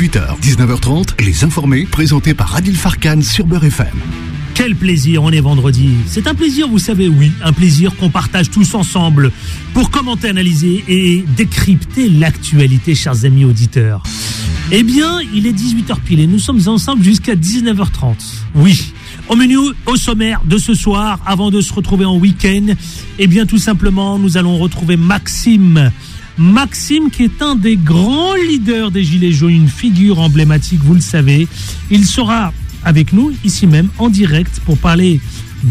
18h, 19h30, Les Informés, présentés par Adil Farkan sur Beurre FM. Quel plaisir, on est vendredi. C'est un plaisir, vous savez, oui, un plaisir qu'on partage tous ensemble pour commenter, analyser et décrypter l'actualité, chers amis auditeurs. Eh bien, il est 18h pile et nous sommes ensemble jusqu'à 19h30. Oui, au menu, au sommaire de ce soir, avant de se retrouver en week-end, eh bien, tout simplement, nous allons retrouver Maxime qui est un des grands leaders des Gilets jaunes, une figure emblématique, vous le savez. Il sera avec nous, ici même, en direct, pour parler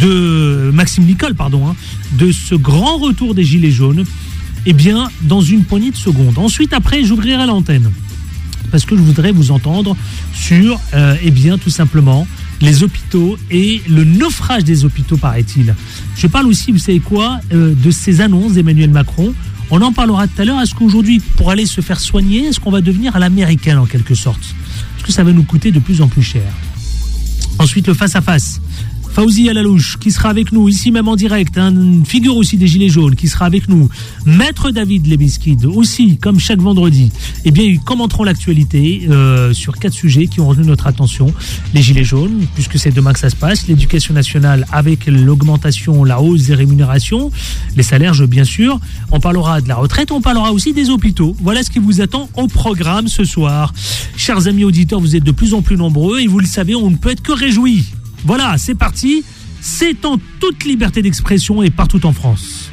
de Maxime Nicole, de ce grand retour des Gilets jaunes, eh bien, dans une poignée de secondes. Ensuite, après, j'ouvrirai l'antenne, parce que je voudrais vous entendre sur, eh bien, tout simplement, les hôpitaux et le naufrage des hôpitaux, paraît-il. Je parle aussi, vous savez quoi, de ces annonces d'Emmanuel Macron. On en parlera tout à l'heure. Est-ce qu'aujourd'hui, pour aller se faire soigner, est-ce qu'on va devenir à l'américaine en quelque sorte? Est-ce que ça va nous coûter de plus en plus cher? Ensuite, le face-à-face. Fawzi Alalouche, qui sera avec nous ici même en direct, une figure aussi des Gilets jaunes, qui sera avec nous. Maître David Lebiskid, aussi, comme chaque vendredi. Eh bien, ils commenteront l'actualité sur 4 sujets qui ont retenu notre attention. Les Gilets jaunes, puisque c'est demain que ça se passe. L'éducation nationale avec l'augmentation, la hausse des rémunérations. Les salaires, bien sûr. On parlera de la retraite, on parlera aussi des hôpitaux. Voilà ce qui vous attend au programme ce soir. Chers amis auditeurs, vous êtes de plus en plus nombreux et vous le savez, on ne peut être que réjouis. Voilà, c'est parti. C'est en toute liberté d'expression et partout en France.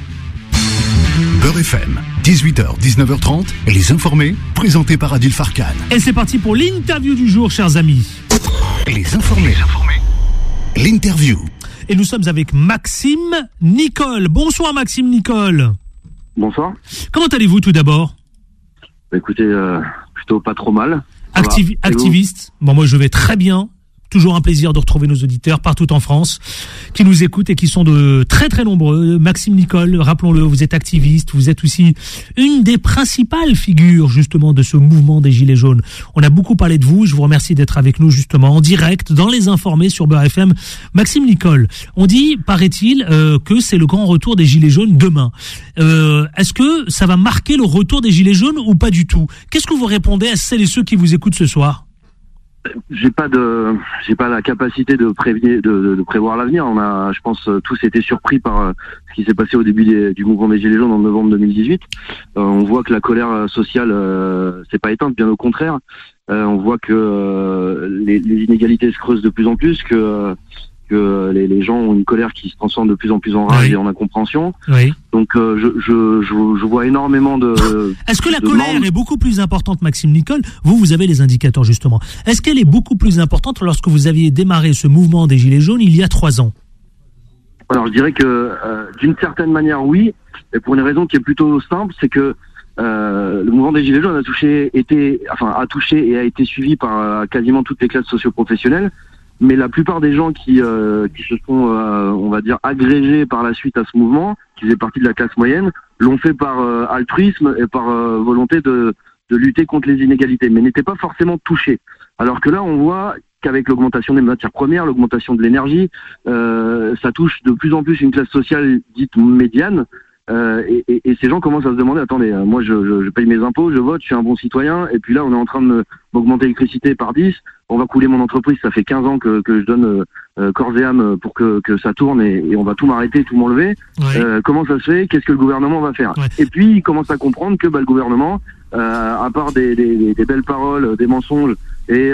Beurre FM, 18h, 19h30, Les Informés, présentés par Adil Farkan. Et c'est parti pour l'interview du jour, chers amis. Les Informés. L'interview. Et nous sommes avec Maxime Nicole. Bonsoir Maxime Nicole. Bonsoir. Comment allez-vous tout d'abord? Écoutez, plutôt pas trop mal. Activiste. Bon, moi je vais très bien. Toujours un plaisir de retrouver nos auditeurs partout en France qui nous écoutent et qui sont de très très nombreux. Maxime Nicole, rappelons-le, vous êtes activiste, vous êtes aussi une des principales figures justement de ce mouvement des Gilets jaunes. On a beaucoup parlé de vous, je vous remercie d'être avec nous justement en direct dans Les Informés sur Beurre FM. Maxime Nicole, on dit, paraît-il, que c'est le grand retour des Gilets jaunes demain. Est-ce que ça va marquer le retour des Gilets jaunes ou pas du tout? Qu'est-ce que vous répondez à celles et ceux qui vous écoutent ce soir? J'ai pas la capacité de prévoir l'avenir. On a, je pense, tous été surpris par ce qui s'est passé au début du mouvement des Gilets jaunes en novembre 2018. On voit que la colère sociale s'est pas éteinte, bien au contraire. On voit que les inégalités se creusent de plus en plus, que les gens ont une colère qui se transforme de plus en plus en rage et en incompréhension. Oui. Donc je vois énormément de... Est-ce que la colère est beaucoup plus importante, Maxime Nicole? Vous avez les indicateurs justement. Est-ce qu'elle est beaucoup plus importante lorsque vous aviez démarré ce mouvement des Gilets jaunes il y a 3 ans? Alors je dirais que d'une certaine manière oui, et pour une raison qui est plutôt simple, c'est que le mouvement des Gilets jaunes a touché et a été suivi par quasiment toutes les classes socio-professionnelles. Mais la plupart des gens qui se sont, on va dire, agrégés par la suite à ce mouvement, qui faisaient partie de la classe moyenne, l'ont fait par altruisme et par volonté de lutter contre les inégalités, mais n'étaient pas forcément touchés. Alors que là, on voit qu'avec l'augmentation des matières premières, l'augmentation de l'énergie, ça touche de plus en plus une classe sociale dite médiane. Et ces gens commencent à se demander, attendez, moi je paye mes impôts, je vote, je suis un bon citoyen, et puis là on est en train de m'augmenter l'électricité par 10, on va couler mon entreprise, ça fait 15 ans que je donne corps et âme pour que ça tourne, et on va tout m'arrêter, tout m'enlever. Ouais. Comment ça se fait? Qu'est-ce que le gouvernement va faire? Ouais. Et puis ils commencent à comprendre que le gouvernement, à part des belles paroles, des mensonges, et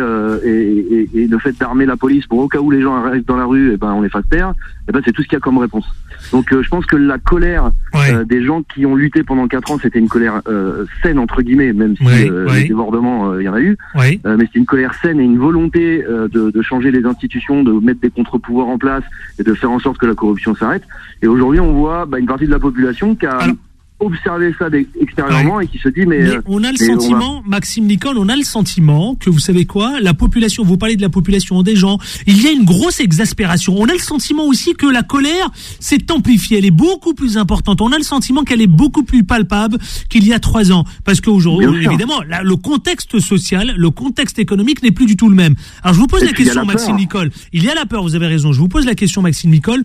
le fait d'armer la police pour au cas où les gens arrivent dans la rue, on les fasse taire, c'est tout ce qu'il y a comme réponse. Donc je pense que la colère des gens qui ont lutté pendant 4 ans, c'était une colère saine entre guillemets, même si les débordements il y en a eu, mais c'était une colère saine et une volonté de changer les institutions, de mettre des contre-pouvoirs en place et de faire en sorte que la corruption s'arrête. Et aujourd'hui on voit une partie de la population qui a observer ça extérieurement et qui se dit mais on a le sentiment, Maxime Nicole, on a le sentiment que vous savez quoi, la population, vous parlez de la population des gens, il y a une grosse exaspération. On a le sentiment aussi que la colère s'est amplifiée, elle est beaucoup plus importante. On a le sentiment qu'elle est beaucoup plus palpable qu'il y a 3 ans, parce qu'aujourd'hui, évidemment, le contexte social, le contexte économique n'est plus du tout le même. Alors je vous pose la question, Maxime Nicole. Il y a la peur, vous avez raison. Je vous pose la question, Maxime Nicole.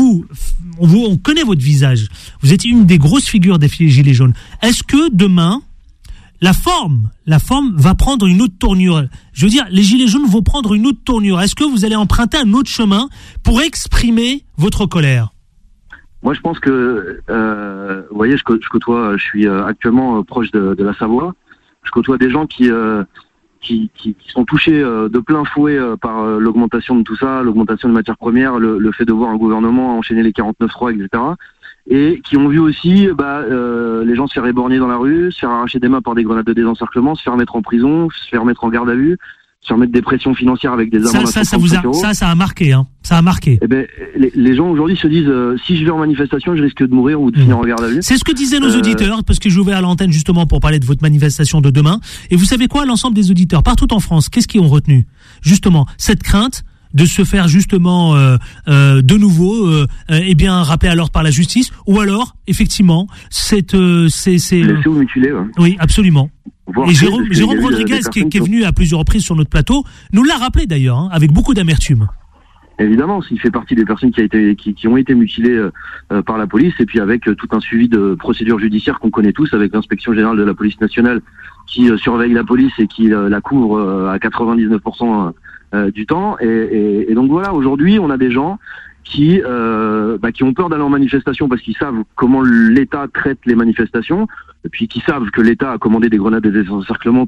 On connaît votre visage. Vous êtes une des grosses figures des Gilets jaunes. Est-ce que demain, la forme va prendre une autre tournure. Je veux dire, les Gilets jaunes vont prendre une autre tournure. Est-ce que vous allez emprunter un autre chemin pour exprimer votre colère ? Moi, je pense que, vous voyez, je côtoie, je suis actuellement proche de la Savoie. Je côtoie des gens qui sont touchés de plein fouet par l'augmentation de tout ça, l'augmentation des matières premières, le fait de voir un gouvernement enchaîner les 49.3, etc. Et qui ont vu aussi les gens se faire éborgner dans la rue, se faire arracher des mains par des grenades de désencerclement, se faire mettre en prison, se faire mettre en garde à vue, se faire mettre des pressions financières avec des amendes à 135 euros. Ça a marqué, hein. Ça a marqué. Eh ben, les gens aujourd'hui se disent si je vais en manifestation, je risque de mourir ou de finir en garde à vue. C'est ce que disaient nos auditeurs, parce que j'ai ouvert l'antenne justement pour parler de votre manifestation de demain. Et vous savez quoi, l'ensemble des auditeurs partout en France, qu'est-ce qu'ils ont retenu ? Justement, cette crainte de se faire justement de nouveau rappelé à l'ordre par la justice, ou alors effectivement c'est laissé ou mutilé, ouais. Oui, absolument. Et Jérôme Rodriguez qui est venu à plusieurs reprises sur notre plateau nous l'a rappelé d'ailleurs, hein, avec beaucoup d'amertume. Évidemment, il fait partie des personnes qui ont été mutilées par la police, et puis avec tout un suivi de procédures judiciaires qu'on connaît tous, avec l'inspection générale de la police nationale qui surveille la police et qui la couvre à 99% du temps. Et donc voilà, aujourd'hui, on a des gens qui ont peur d'aller en manifestation parce qu'ils savent comment l'État traite les manifestations, et puis qui savent que l'État a commandé des grenades de désencerclement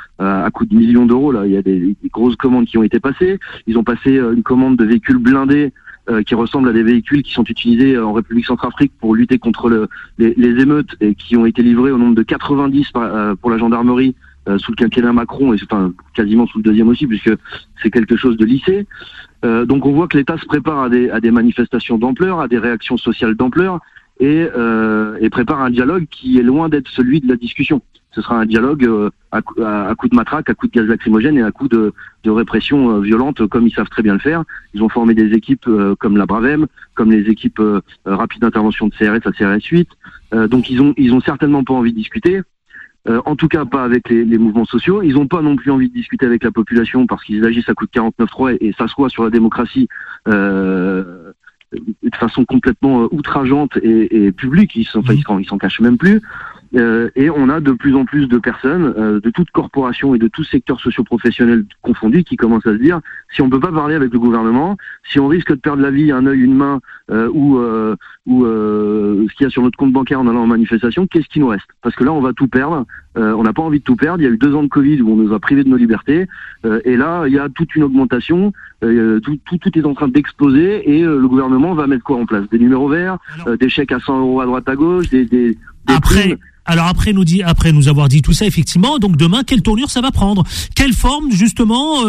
à coût de millions d'euros. Là, il y a des grosses commandes qui ont été passées. Ils ont passé une commande de véhicules blindés qui ressemblent à des véhicules qui sont utilisés en République Centrafrique pour lutter contre les émeutes, et qui ont été livrés au nombre de 90 pour la gendarmerie sous le quinquennat Macron, et enfin quasiment sous le deuxième aussi, puisque c'est quelque chose de lissé. Donc on voit que l'État se prépare à des manifestations d'ampleur, à des réactions sociales d'ampleur, et prépare un dialogue qui est loin d'être celui de la discussion. Ce sera un dialogue à coup de matraque, à coup de gaz lacrymogène et à coup de répression violente, comme ils savent très bien le faire. Ils ont formé des équipes comme la Bravem, comme les équipes rapides d'intervention de CRS, la CRS 8. Donc ils ont certainement pas envie de discuter. En tout cas pas avec les mouvements sociaux. Ils n'ont pas non plus envie de discuter avec la population parce qu'ils agissent à coup de 49.3 et s'assoient sur la démocratie de façon complètement outrageante et publique. Ils s'en cachent même plus. Et on a de plus en plus de personnes de toutes corporations et de tous secteurs socio-professionnels confondus qui commencent à se dire si on peut pas parler avec le gouvernement, si on risque de perdre la vie, un œil, une main ou ce qu'il y a sur notre compte bancaire en allant en manifestation, qu'est-ce qui nous reste ? Parce que là on va tout perdre, on n'a pas envie de tout perdre. Il y a eu 2 ans de Covid où on nous a privés de nos libertés, et là il y a toute une augmentation, tout est en train d'exploser, et le gouvernement va mettre quoi en place ? Des numéros verts, des chèques à 100 euros à droite à gauche, des après nous avoir dit tout ça, effectivement, donc demain, quelle tournure ça va prendre ? Quelle forme, justement,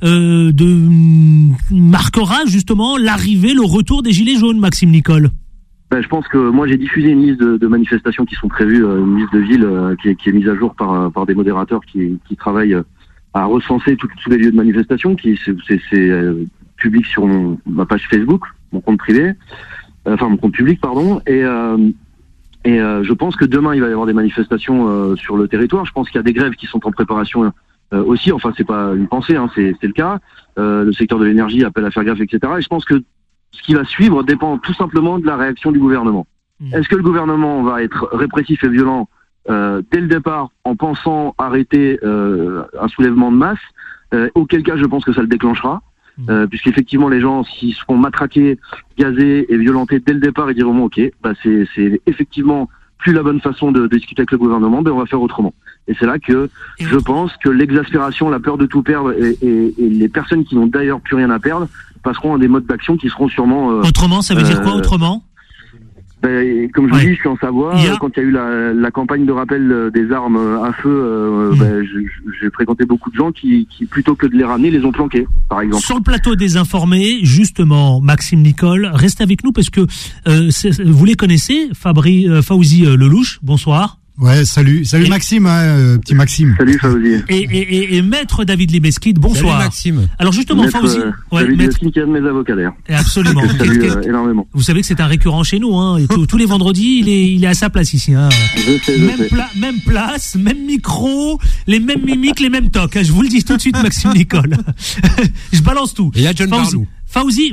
marquera, justement, l'arrivée, le retour des Gilets jaunes, Maxime Nicole ? Je pense que moi, j'ai diffusé une liste de manifestations qui sont prévues, une liste de villes qui est mise à jour par des modérateurs qui travaillent à recenser tous les lieux de manifestation, c'est public sur ma page Facebook, mon compte privé, mon compte public, pardon, et je pense que demain, il va y avoir des manifestations sur le territoire. Je pense qu'il y a des grèves qui sont en préparation aussi. Enfin, c'est pas une pensée, hein, c'est le cas. Le secteur de l'énergie appelle à faire gaffe, etc. Et je pense que ce qui va suivre dépend tout simplement de la réaction du gouvernement. Est-ce que le gouvernement va être répressif et violent dès le départ en pensant arrêter un soulèvement de masse, auquel cas je pense que ça le déclenchera. Puisqu'effectivement les gens, s'ils se font matraquer, gazer et violenter dès le départ, ils diront ok, c'est effectivement plus la bonne façon de discuter avec le gouvernement, on va faire autrement. Et c'est là que je pense que l'exaspération, la peur de tout perdre et les personnes qui n'ont d'ailleurs plus rien à perdre passeront à des modes d'action qui seront sûrement... autrement, ça veut dire quoi autrement ? Comme je vous dis, je suis en Savoie. Quand il y a eu la campagne de rappel des armes à feu, j'ai fréquenté beaucoup de gens qui, plutôt que de les ramener, les ont planqués, par exemple. Sur le plateau des informés, justement, Maxime Nicole, reste avec nous parce que vous les connaissez, Fawzi Lelouch, bonsoir. Ouais, salut Maxime, petit Maxime. Salut Fawzi. Et maître David Libeskid, bonsoir. Salut Maxime. Alors justement, Fawzi. David Libeskid qui est un de mes avocats d'ailleurs. Absolument. Énormément. Vous savez que c'est un récurrent chez nous, hein. Et tous les vendredis, il est à sa place ici, hein. Même place, même micro, les mêmes mimiques, les mêmes tocs, hein. Je vous le dis tout de suite, Maxime Nicole. Je balance tout. Et il y a John Barlou. Fawzi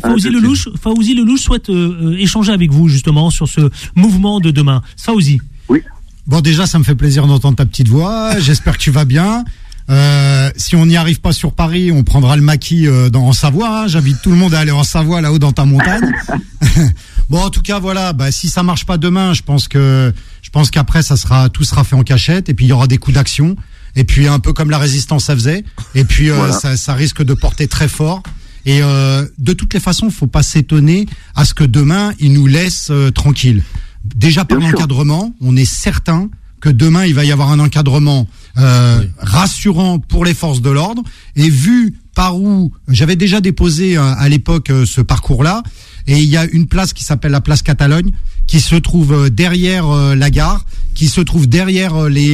Lelouch souhaite échanger avec vous justement sur ce mouvement de demain. Fawzi. Oui. Bon, déjà, ça me fait plaisir d'entendre ta petite voix. J'espère que tu vas bien. Si on n'y arrive pas sur Paris, on prendra le maquis en Savoie. Hein. J'invite tout le monde à aller en Savoie, là-haut dans ta montagne. Bon, en tout cas, voilà. Si ça marche pas demain, je pense qu'après, tout sera fait en cachette. Et puis il y aura des coups d'action. Et puis un peu comme la résistance ça faisait. Et puis voilà. ça risque de porter très fort. Et de toutes les façons, faut pas s'étonner à ce que demain ils nous laissent tranquilles. Déjà par l'encadrement, on est certain que demain il va y avoir un encadrement rassurant pour les forces de l'ordre. Et vu par où j'avais déjà déposé à l'époque ce parcours-là, et il y a une place qui s'appelle la place Catalogne, qui se trouve derrière la gare, qui se trouve derrière les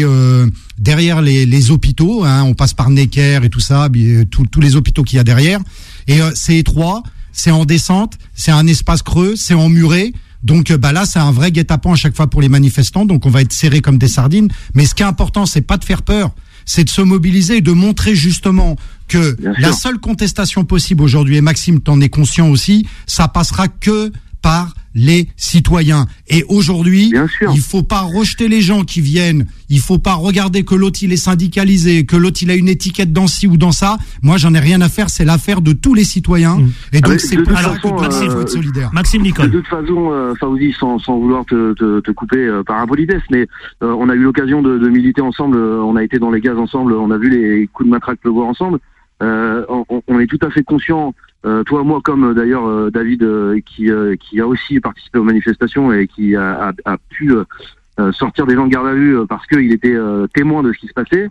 hôpitaux. Hein, on passe par Necker et tout ça, tous les hôpitaux qu'il y a derrière. Et c'est étroit, c'est en descente, c'est un espace creux, c'est emmuré. Donc là, c'est un vrai guet-apens à chaque fois pour les manifestants. Donc on va être serrés comme des sardines. Mais ce qui est important, c'est pas de faire peur, c'est de se mobiliser et de montrer justement que la seule contestation possible aujourd'hui, et Maxime, t'en es conscient aussi, ça passera que par les citoyens. Et aujourd'hui, il faut pas rejeter les gens qui viennent. Il faut pas regarder que l'autre il est syndicalisé, que l'autre il a une étiquette dans ci ou dans ça. Moi, j'en ai rien à faire. C'est l'affaire de tous les citoyens. Et donc, c'est pour ça que Maxime faut être solidaire. Maxime Nicole. De toute façon, Fawzi, sans vouloir te couper par impolitesse, mais on a eu l'occasion de militer ensemble. On a été dans les gaz ensemble. On a vu les coups de matraque pleuvoir ensemble. On est tout à fait conscient. Toi, moi, comme d'ailleurs David, qui a aussi participé aux manifestations et qui a pu sortir des gens de garde à vue parce qu'il était témoin de ce qui se passait.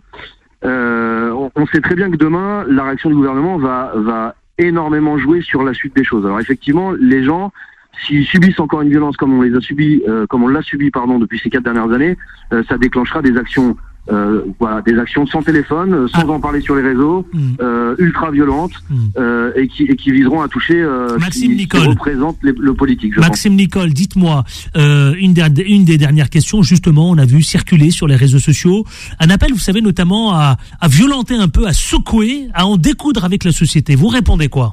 On sait très bien que demain, la réaction du gouvernement va énormément jouer sur la suite des choses. Alors effectivement, les gens, s'ils subissent encore une violence comme on l'a subi depuis ces 4 dernières années, ça déclenchera des actions. Des actions sans téléphone, sans en parler sur les réseaux, ultra violentes, et qui viseront à toucher qui représente le politique. Maxime Nicole, dites-moi une des dernières questions. Justement, on a vu circuler sur les réseaux sociaux un appel, vous savez, notamment à violenter un peu, à secouer, à en découdre avec la société. Vous répondez quoi?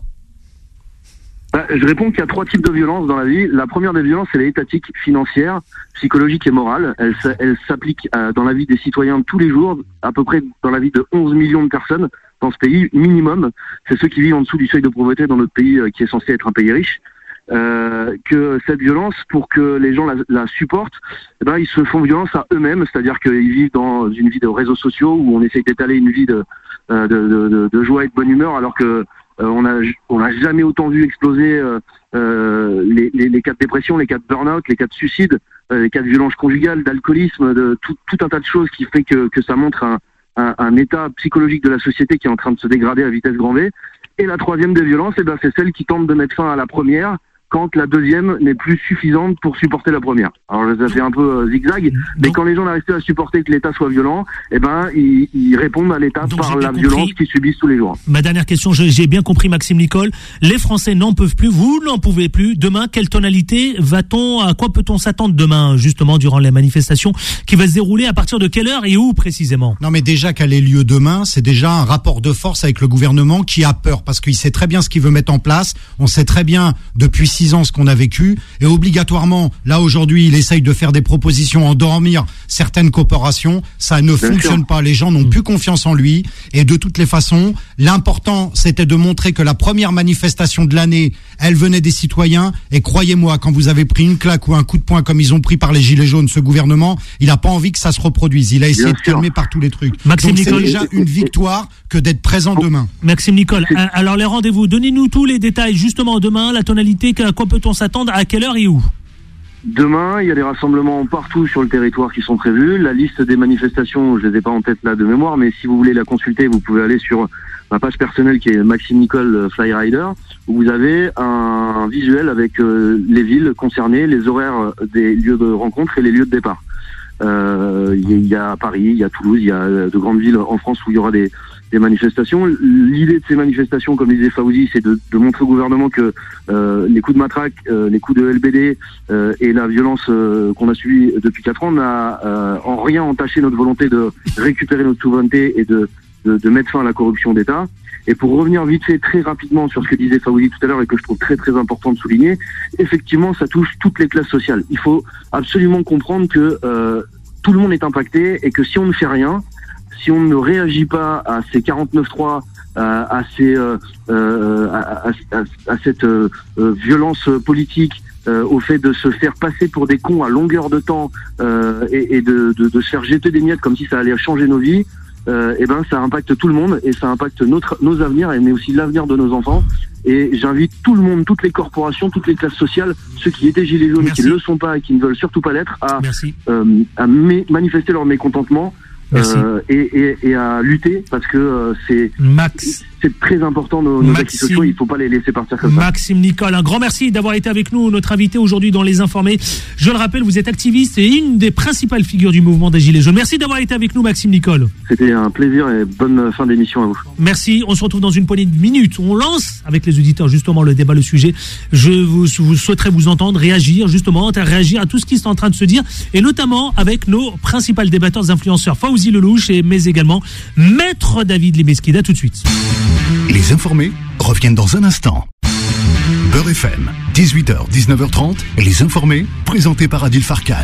Je réponds qu'il y a 3 types de violences dans la vie. La première des violences, elle est étatique, financière, psychologique et morale. Elle s'applique dans la vie des citoyens tous les jours, à peu près dans la vie de 11 millions de personnes dans ce pays, minimum. C'est ceux qui vivent en dessous du seuil de pauvreté dans notre pays qui est censé être un pays riche. Que cette violence, pour que les gens la supportent, ils se font violence à eux-mêmes, c'est-à-dire qu'ils vivent dans une vie de réseaux sociaux où on essaye d'étaler une vie de joie et de bonne humeur, alors que on n'a jamais autant vu exploser les cas de dépression, les cas de burn-out, les cas de suicide, les cas de violence conjugale, d'alcoolisme, de tout un tas de choses qui fait que ça montre un état psychologique de la société qui est en train de se dégrader à vitesse grand V. Et la troisième des violences, c'est celle qui tente de mettre fin à la première quand la deuxième n'est plus suffisante pour supporter la première. Alors ça fait un peu zigzag, mais quand les gens n'arrivent pas à supporter que l'État soit violent, ils répondent à l'État par la violence qu'ils subissent tous les jours. Ma dernière question, j'ai bien compris Maxime Nicole, les Français n'en peuvent plus, vous n'en pouvez plus. Demain, quelle tonalité à quoi peut-on s'attendre demain, justement, durant les manifestations qui va se dérouler à partir de quelle heure et où précisément? Non mais déjà qu'elle ait lieu demain, c'est déjà un rapport de force avec le gouvernement qui a peur, parce qu'il sait très bien ce qu'il veut mettre en place, on sait très bien depuis 6 ans ce qu'on a vécu, et obligatoirement, là aujourd'hui, il essaye de faire des propositions, endormir certaines corporations, ça ne fonctionne pas, les gens n'ont plus confiance en lui, et de toutes les façons, l'important c'était de montrer que la première manifestation de l'année, elle venait des citoyens, et croyez-moi, quand vous avez pris une claque ou un coup de poing comme ils ont pris par les gilets jaunes, ce gouvernement, il n'a pas envie que ça se reproduise, il a essayé de calmer par tous les trucs. Maxime Donc Nicole, c'est déjà une victoire que d'être présent demain. Maxime Nicole, alors les rendez-vous, donnez-nous tous les détails justement demain, la tonalité, à quoi peut-on s'attendre, à quelle heure et où? Demain, il y a des rassemblements partout sur le territoire qui sont prévus. La liste des manifestations, je les ai pas en tête là de mémoire, mais si vous voulez la consulter, vous pouvez aller sur ma page personnelle qui est Maxime Nicole Flyrider, où vous avez un visuel avec les villes concernées, les horaires des lieux de rencontre et les lieux de départ. Il y a Paris, il y a Toulouse, il y a de grandes villes en France où il y aura des manifestations. L'idée de ces manifestations, comme disait Fawzi, c'est de montrer au gouvernement que les coups de matraque, les coups de LBD et la violence qu'on a subie depuis 4 ans n'a en rien entaché notre volonté de récupérer notre souveraineté et de mettre fin à la corruption d'État. Et pour revenir vite fait très rapidement sur ce que disait Fawzi tout à l'heure et que je trouve très très important de souligner, effectivement ça touche toutes les classes sociales. Il faut absolument comprendre que tout le monde est impacté et que si on ne fait rien, si on ne réagit pas à ces 49.3, à cette violence politique, au fait de se faire passer pour des cons à longueur de temps et de se faire jeter des miettes comme si ça allait changer nos vies, et ben ça impacte tout le monde et ça impacte nos avenirs, mais aussi l'avenir de nos enfants. Et j'invite tout le monde, toutes les corporations, toutes les classes sociales, ceux qui étaient gilets jaunes, qui ne le sont pas et qui ne veulent surtout pas l'être, à manifester leur mécontentement et à lutter, parce que c'est très important nos acquis sociaux, il ne faut pas les laisser partir comme ça. Maxime Nicole, un grand merci d'avoir été avec nous, notre invité aujourd'hui dans Les Informés. Je le rappelle, vous êtes activiste et une des principales figures du mouvement des Gilets jaunes. Merci d'avoir été avec nous, Maxime Nicole. C'était un plaisir et bonne fin d'émission à vous. Merci, on se retrouve dans une poignée de minutes. On lance avec les auditeurs justement le débat, le sujet. Je vous souhaiterais vous entendre réagir à tout ce qui est en train de se dire, et notamment avec nos principaux débatteurs influenceurs, Fawzi Lelouch, mais également Maître David Libeskid. À tout de suite. Les Informés reviennent dans un instant. Beurre FM, 18h, 19h30, Les Informés, présentés par Adil Farkan.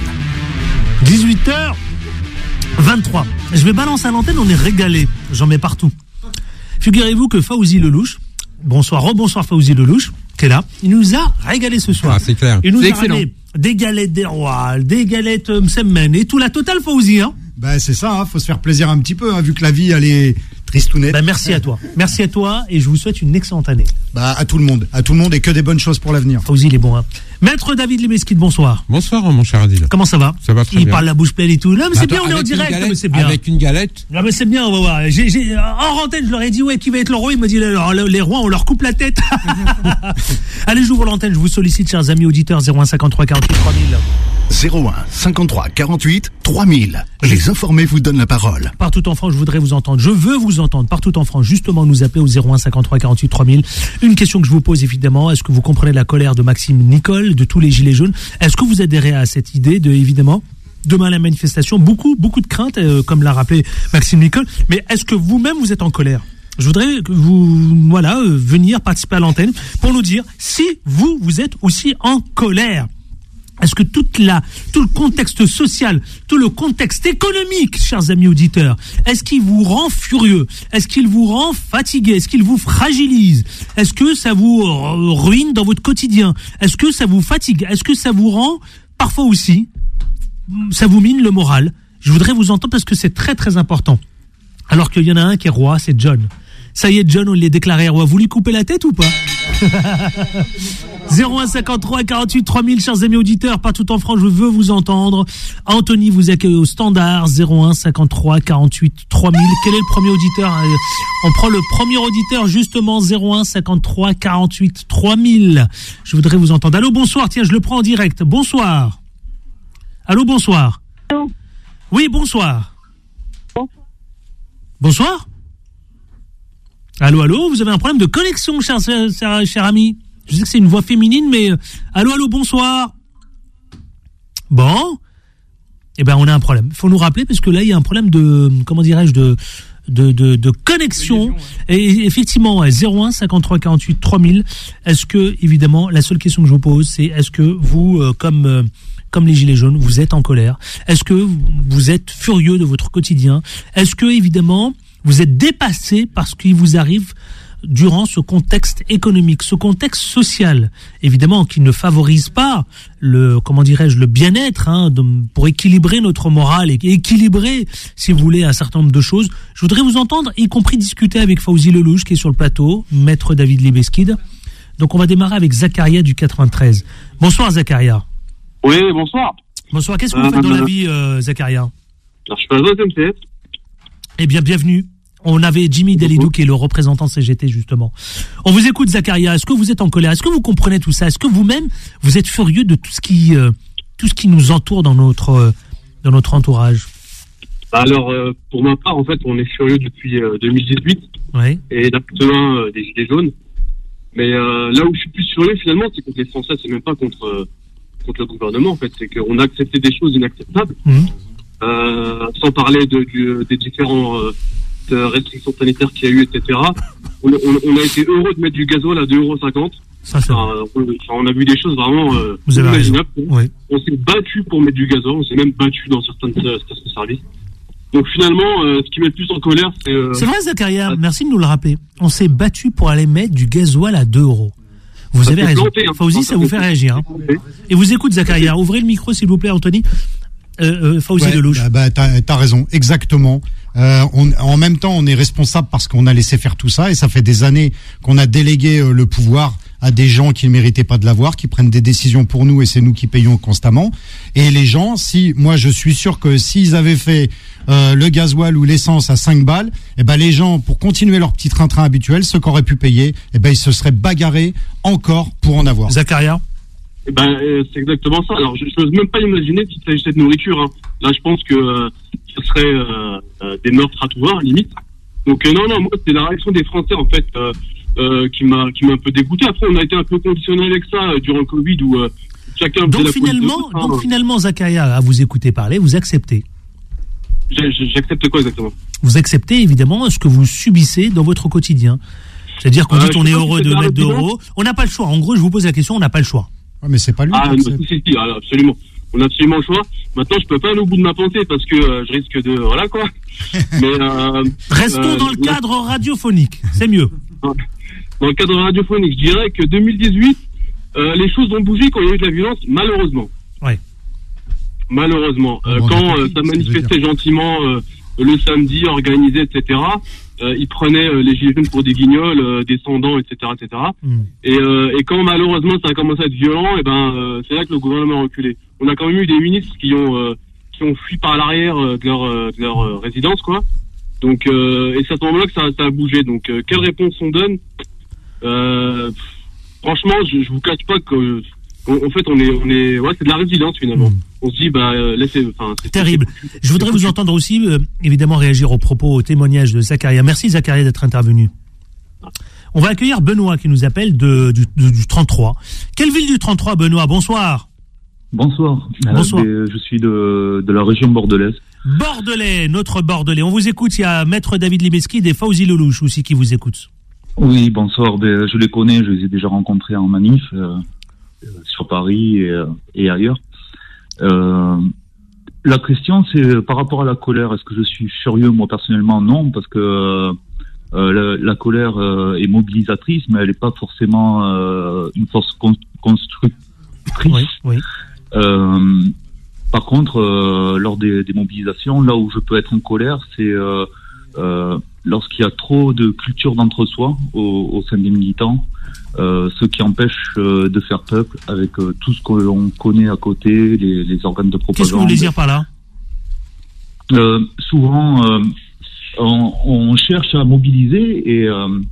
18h23. Je vais balancer à l'antenne, on est régalé. J'en mets partout. Figurez-vous que Fawzi Lelouch, rebonsoir Fawzi Lelouch, qui est là, il nous a régalé ce soir. Ah, c'est clair. Il nous a ramené des galettes des rois, des galettes Msemen et tout la totale, Fawzi, hein. C'est ça, faut se faire plaisir un petit peu, vu que la vie, elle est tristounette. Merci à toi. Merci à toi et je vous souhaite une excellente année. À tout le monde et que des bonnes choses pour l'avenir. Fawzi, il est bon, hein. Maître David Libeskid, bonsoir. Bonsoir, mon cher Adil. Comment ça va? Ça va très bien. Il parle la bouche pleine et tout. Là, mais c'est bien, on est en direct. Mais c'est bien. Avec une galette. Non, mais c'est bien, on va voir. En antenne, je leur ai dit, qui va être le roi? Il me dit, les rois, on leur coupe la tête. Allez, j'ouvre l'antenne, je vous sollicite, chers amis auditeurs, 01 53 48 3000. 01 53 48 3000. Les Informés vous donnent la parole. Partout en France, je voudrais vous entendre. Je veux vous entendre. Partout en France, justement, nous appeler au 01 53 48 3000. Une question que je vous pose, évidemment. Est-ce que vous comprenez la colère de Maxime Nicole, de tous les Gilets jaunes? Est-ce que vous adhérez à cette idée de, évidemment, demain la manifestation, beaucoup de craintes, comme l'a rappelé Maxime Nicole. Mais est-ce que vous-même, vous êtes en colère? Je voudrais que vous, venir participer à l'antenne pour nous dire si vous êtes aussi en colère. Est-ce que tout le contexte social, tout le contexte économique, chers amis auditeurs, est-ce qu'il vous rend furieux? Est-ce qu'il vous rend fatigué? Est-ce qu'il vous fragilise? Est-ce que ça vous ruine dans votre quotidien? Est-ce que ça vous fatigue? Est-ce que ça vous rend, parfois aussi, ça vous mine le moral? Je voudrais vous entendre parce que c'est très très important. Alors qu'il y en a un qui est roi, c'est John. Ça y est, John, on l'a déclaré roi. Vous lui coupez la tête ou pas? 01 53 48 3000, chers amis auditeurs, partout en France, je veux vous entendre. Anthony vous accueille au standard, 01 53 48 3000. Quel est le premier auditeur? On prend le premier auditeur, justement, 01 53 48 3000. Je voudrais vous entendre. Allô, bonsoir, tiens, je le prends en direct. Bonsoir. Allô, bonsoir. Allô. Oui, bonsoir. Bonsoir. Allô, vous avez un problème de connexion, cher ami. Je sais que c'est une voix féminine, mais allô, bonsoir. Bon, on a un problème. Il faut nous rappeler parce que là, il y a un problème de, de connexion. Et effectivement, 01 53 48 3000. Est-ce que, évidemment, la seule question que je vous pose, c'est est-ce que vous, comme les Gilets jaunes, vous êtes en colère? Est-ce que vous êtes furieux de votre quotidien? Est-ce que, évidemment, vous êtes dépassé par ce qui vous arrive durant ce contexte économique, ce contexte social, évidemment, qui ne favorise pas le bien-être, pour équilibrer notre morale et équilibrer, si vous voulez, un certain nombre de choses. Je voudrais vous entendre, y compris discuter avec Fawzi Lelouch, qui est sur le plateau, Maître David Libeskid. Donc, on va démarrer avec Zakaria du 93. Bonsoir, Zakaria. Oui, bonsoir. Bonsoir. Qu'est-ce que vous faites dans la vie, Zakaria? Alors, je fais un SMC. Eh bien, bienvenue. On avait Jimmy Delidou qui est le représentant CGT, justement. On vous écoute, Zakaria. Est-ce que vous êtes en colère? Est-ce que vous comprenez tout ça? Est-ce que vous-même, vous êtes furieux de tout ce qui nous entoure dans notre entourage? Alors, pour ma part, en fait, on est furieux depuis 2018. Ouais. Et l'acte 1 des Gilets jaunes. Mais là où je suis plus furieux, finalement, c'est contre les Français. C'est même pas contre le gouvernement, en fait. C'est qu'on a accepté des choses inacceptables. Sans parler des différents restrictions sanitaires qu'il y a eu, etc. on a été heureux de mettre du gasoil à 2,50 €. Ça, on a vu des choses vraiment vous avez inimaginables. Oui. On s'est battu pour mettre du gasoil, on s'est même battu dans certaines stations-service. Donc finalement, ce qui met le plus en colère, c'est... C'est vrai, Zakaria, merci de nous le rappeler. On s'est battu pour aller mettre du gasoil à 2 €. Vous avez raison. Fauzi, ça vous fait réagir. Hein. Et vous écoute, Zakaria. Ouvrez le micro, s'il vous plaît, Anthony. Fauzi Lelouch. T'as raison, exactement. En même temps, on est responsable parce qu'on a laissé faire tout ça et ça fait des années qu'on a délégué le pouvoir à des gens qui ne méritaient pas de l'avoir, qui prennent des décisions pour nous et c'est nous qui payons constamment. Et les gens, moi je suis sûr que s'ils avaient fait le gasoil ou l'essence à 5 balles, les gens, pour continuer leur petit train-train habituel, ceux qu'auraient pu payer, ils se seraient bagarrés encore pour en avoir. Zakaria. C'est exactement ça. Alors, je n'ose même pas imaginer qu'il s'agissait de nourriture. Hein. Là, je pense que ce serait des meurtres à tout voir, limite. Donc, non, moi, c'est la réaction des Français, en fait, qui m'a un peu dégoûté. Après, on a été un peu conditionné avec ça durant le Covid, où chacun... Donc, finalement, Zakaria, à vous écouter parler, vous acceptez. J'accepte quoi, exactement? Vous acceptez, évidemment, ce que vous subissez dans votre quotidien. C'est-à-dire qu'on dit qu'on est heureux de mettre 2 €. On n'a pas le choix. En gros, je vous pose la question, on n'a pas le choix. Ouais, mais c'est pas lui. Si, absolument. On a absolument le choix. Maintenant, je peux pas aller au bout de ma pensée parce que je risque de... Voilà, quoi. Mais, restons dans le cadre radiophonique. C'est mieux. Dans le cadre radiophonique, je dirais que 2018, les choses ont bougé quand il y a eu de la violence, malheureusement. Ouais. Malheureusement. Quand ça manifestait gentiment le samedi, organisé, etc., ils prenaient les gilets jaunes pour des guignols, descendants, etc., etc. Et quand malheureusement ça a commencé à être violent, c'est là que le gouvernement a reculé. On a quand même eu des ministres qui ont fui par l'arrière de leur résidence, quoi. Donc et c'est à ce moment-là que ça a bougé. Donc quelle réponse on donne? Franchement, je vous cache pas que en fait, c'est de la résilience finalement. On se dit, c'est terrible. Je voudrais vous entendre aussi, évidemment, réagir aux propos, aux témoignages de Zakaria. Merci Zakaria d'être intervenu. On va accueillir Benoît qui nous appelle du 33. Quelle ville du 33, Benoît? Bonsoir. Bonsoir. Bonsoir. Je suis de la région bordelaise. Bordelais, notre Bordelais. On vous écoute. Il y a Maître David Libeskid et Fauzi Lelouch aussi qui vous écoutent. Oui, bonsoir. Je les connais. Je les ai déjà rencontrés en manif. Sur Paris et ailleurs. La question, c'est par rapport à la colère. Est-ce que je suis furieux? Moi, personnellement, non, parce que la colère est mobilisatrice, mais elle n'est pas forcément une force constructrice. Oui. Par contre, lors des mobilisations, là où je peux être en colère, c'est lorsqu'il y a trop de culture d'entre-soi au sein des militants, ce qui empêche de faire peuple avec tout ce que l'on connaît à côté, les organes de propagande. Qu'est-ce que vous voulez dire par là? Souvent, on cherche à mobiliser et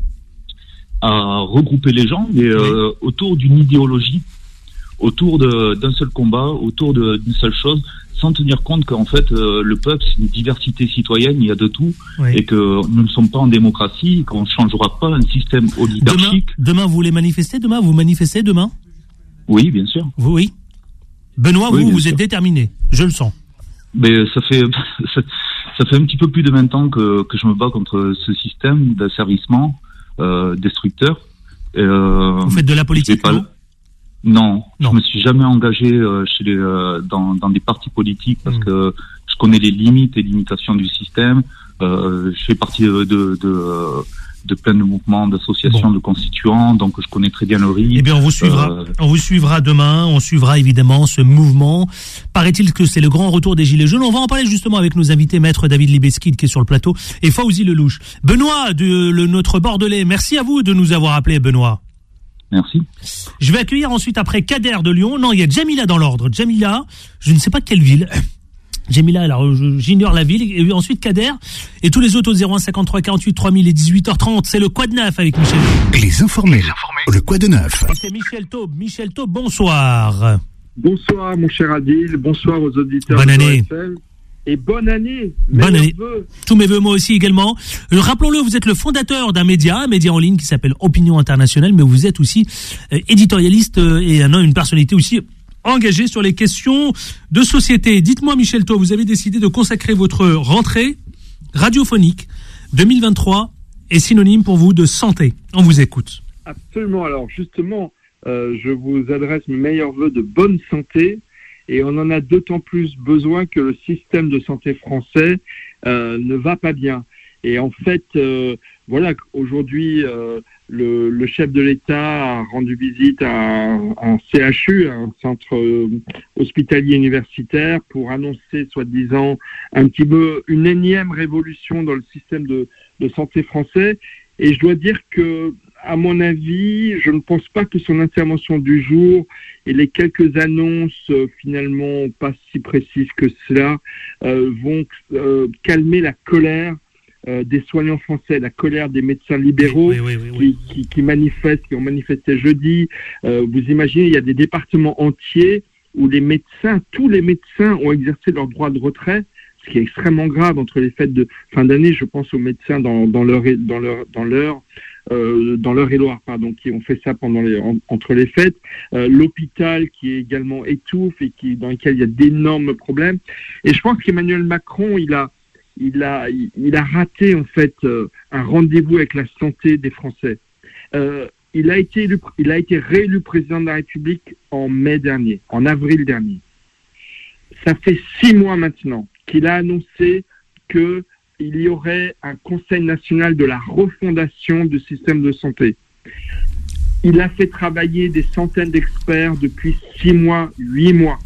à regrouper les gens, mais autour d'une idéologie, autour d'un seul combat, autour d'une seule chose, sans tenir compte qu'en fait, le peuple, c'est une diversité citoyenne, il y a de tout, et que nous ne sommes pas en démocratie, qu'on ne changera pas un système oligarchique. Demain, vous voulez manifester? Demain, vous manifestez demain? Oui, bien sûr. Oui. Benoît, vous êtes déterminé, je le sens. Mais ça fait un petit peu plus de 20 ans que je me bats contre ce système d'asservissement destructeur. Vous faites de la politique, non, je me suis jamais engagé dans des partis politiques parce que je connais les limites et limitations du système. Je fais partie de plein de mouvements, d'associations, de constituants, donc je connais très bien le rythme. Eh bien, on vous suivra. On vous suivra demain. On suivra évidemment ce mouvement. Paraît-il que c'est le grand retour des Gilets jaunes. On va en parler justement avec nos invités, Maître David Libeskid qui est sur le plateau et Fauzi Lelouch. Benoît, notre Bordelais, merci à vous de nous avoir appelés, Benoît. Merci. Je vais accueillir ensuite après Kader de Lyon. Non, il y a Jamila dans l'ordre. Jamila, je ne sais pas quelle ville. Jamila, alors j'ignore la ville. Et ensuite Kader. Et tous les autres au 01 53 48 3000 et 18h30. C'est le Quad Neuf avec Michel. Les informés. Le Quad Neuf. Et c'est Michel Taube. Michel Taube, bonsoir. Bonsoir mon cher Adil. Bonsoir aux auditeurs. Bonne année. Et bonne année. Bonne année. Tous mes vœux, moi aussi également. Rappelons-le, vous êtes le fondateur d'un média en ligne qui s'appelle Opinion Internationale, mais vous êtes aussi éditorialiste et une personnalité aussi engagée sur les questions de société. Dites-moi, Michel Taube, vous avez décidé de consacrer votre rentrée radiophonique 2023 est synonyme pour vous de santé. On vous écoute. Absolument. Alors justement, je vous adresse mes meilleurs vœux de bonne santé et on en a d'autant plus besoin que le système de santé français ne va pas bien. Et en fait, voilà, aujourd'hui, le chef de l'État a rendu visite à un CHU, un centre hospitalier universitaire, pour annoncer, soi-disant, un petit peu une énième révolution dans le système de santé français. Et je dois dire que, à mon avis, je ne pense pas que son intervention du jour et les quelques annonces finalement pas si précises que cela vont calmer la colère des soignants français, la colère des médecins libéraux qui manifestent, qui ont manifesté jeudi. Vous imaginez, il y a des départements entiers où les médecins, tous les médecins ont exercé leur droit de retrait, ce qui est extrêmement grave entre les fêtes de fin d'année. Je pense aux médecins dans l'Eure-et-Loir, qui ont fait ça entre les fêtes. L'hôpital qui est également étouffe et dans lequel il y a d'énormes problèmes. Et je pense qu'Emmanuel Macron, il a raté en fait un rendez-vous avec la santé des Français. Il a été réélu président de la République en avril dernier. Ça fait 6 mois maintenant qu'il a annoncé qu'il y aurait un Conseil national de la refondation du système de santé. Il a fait travailler des centaines d'experts depuis 6 mois, 8 mois.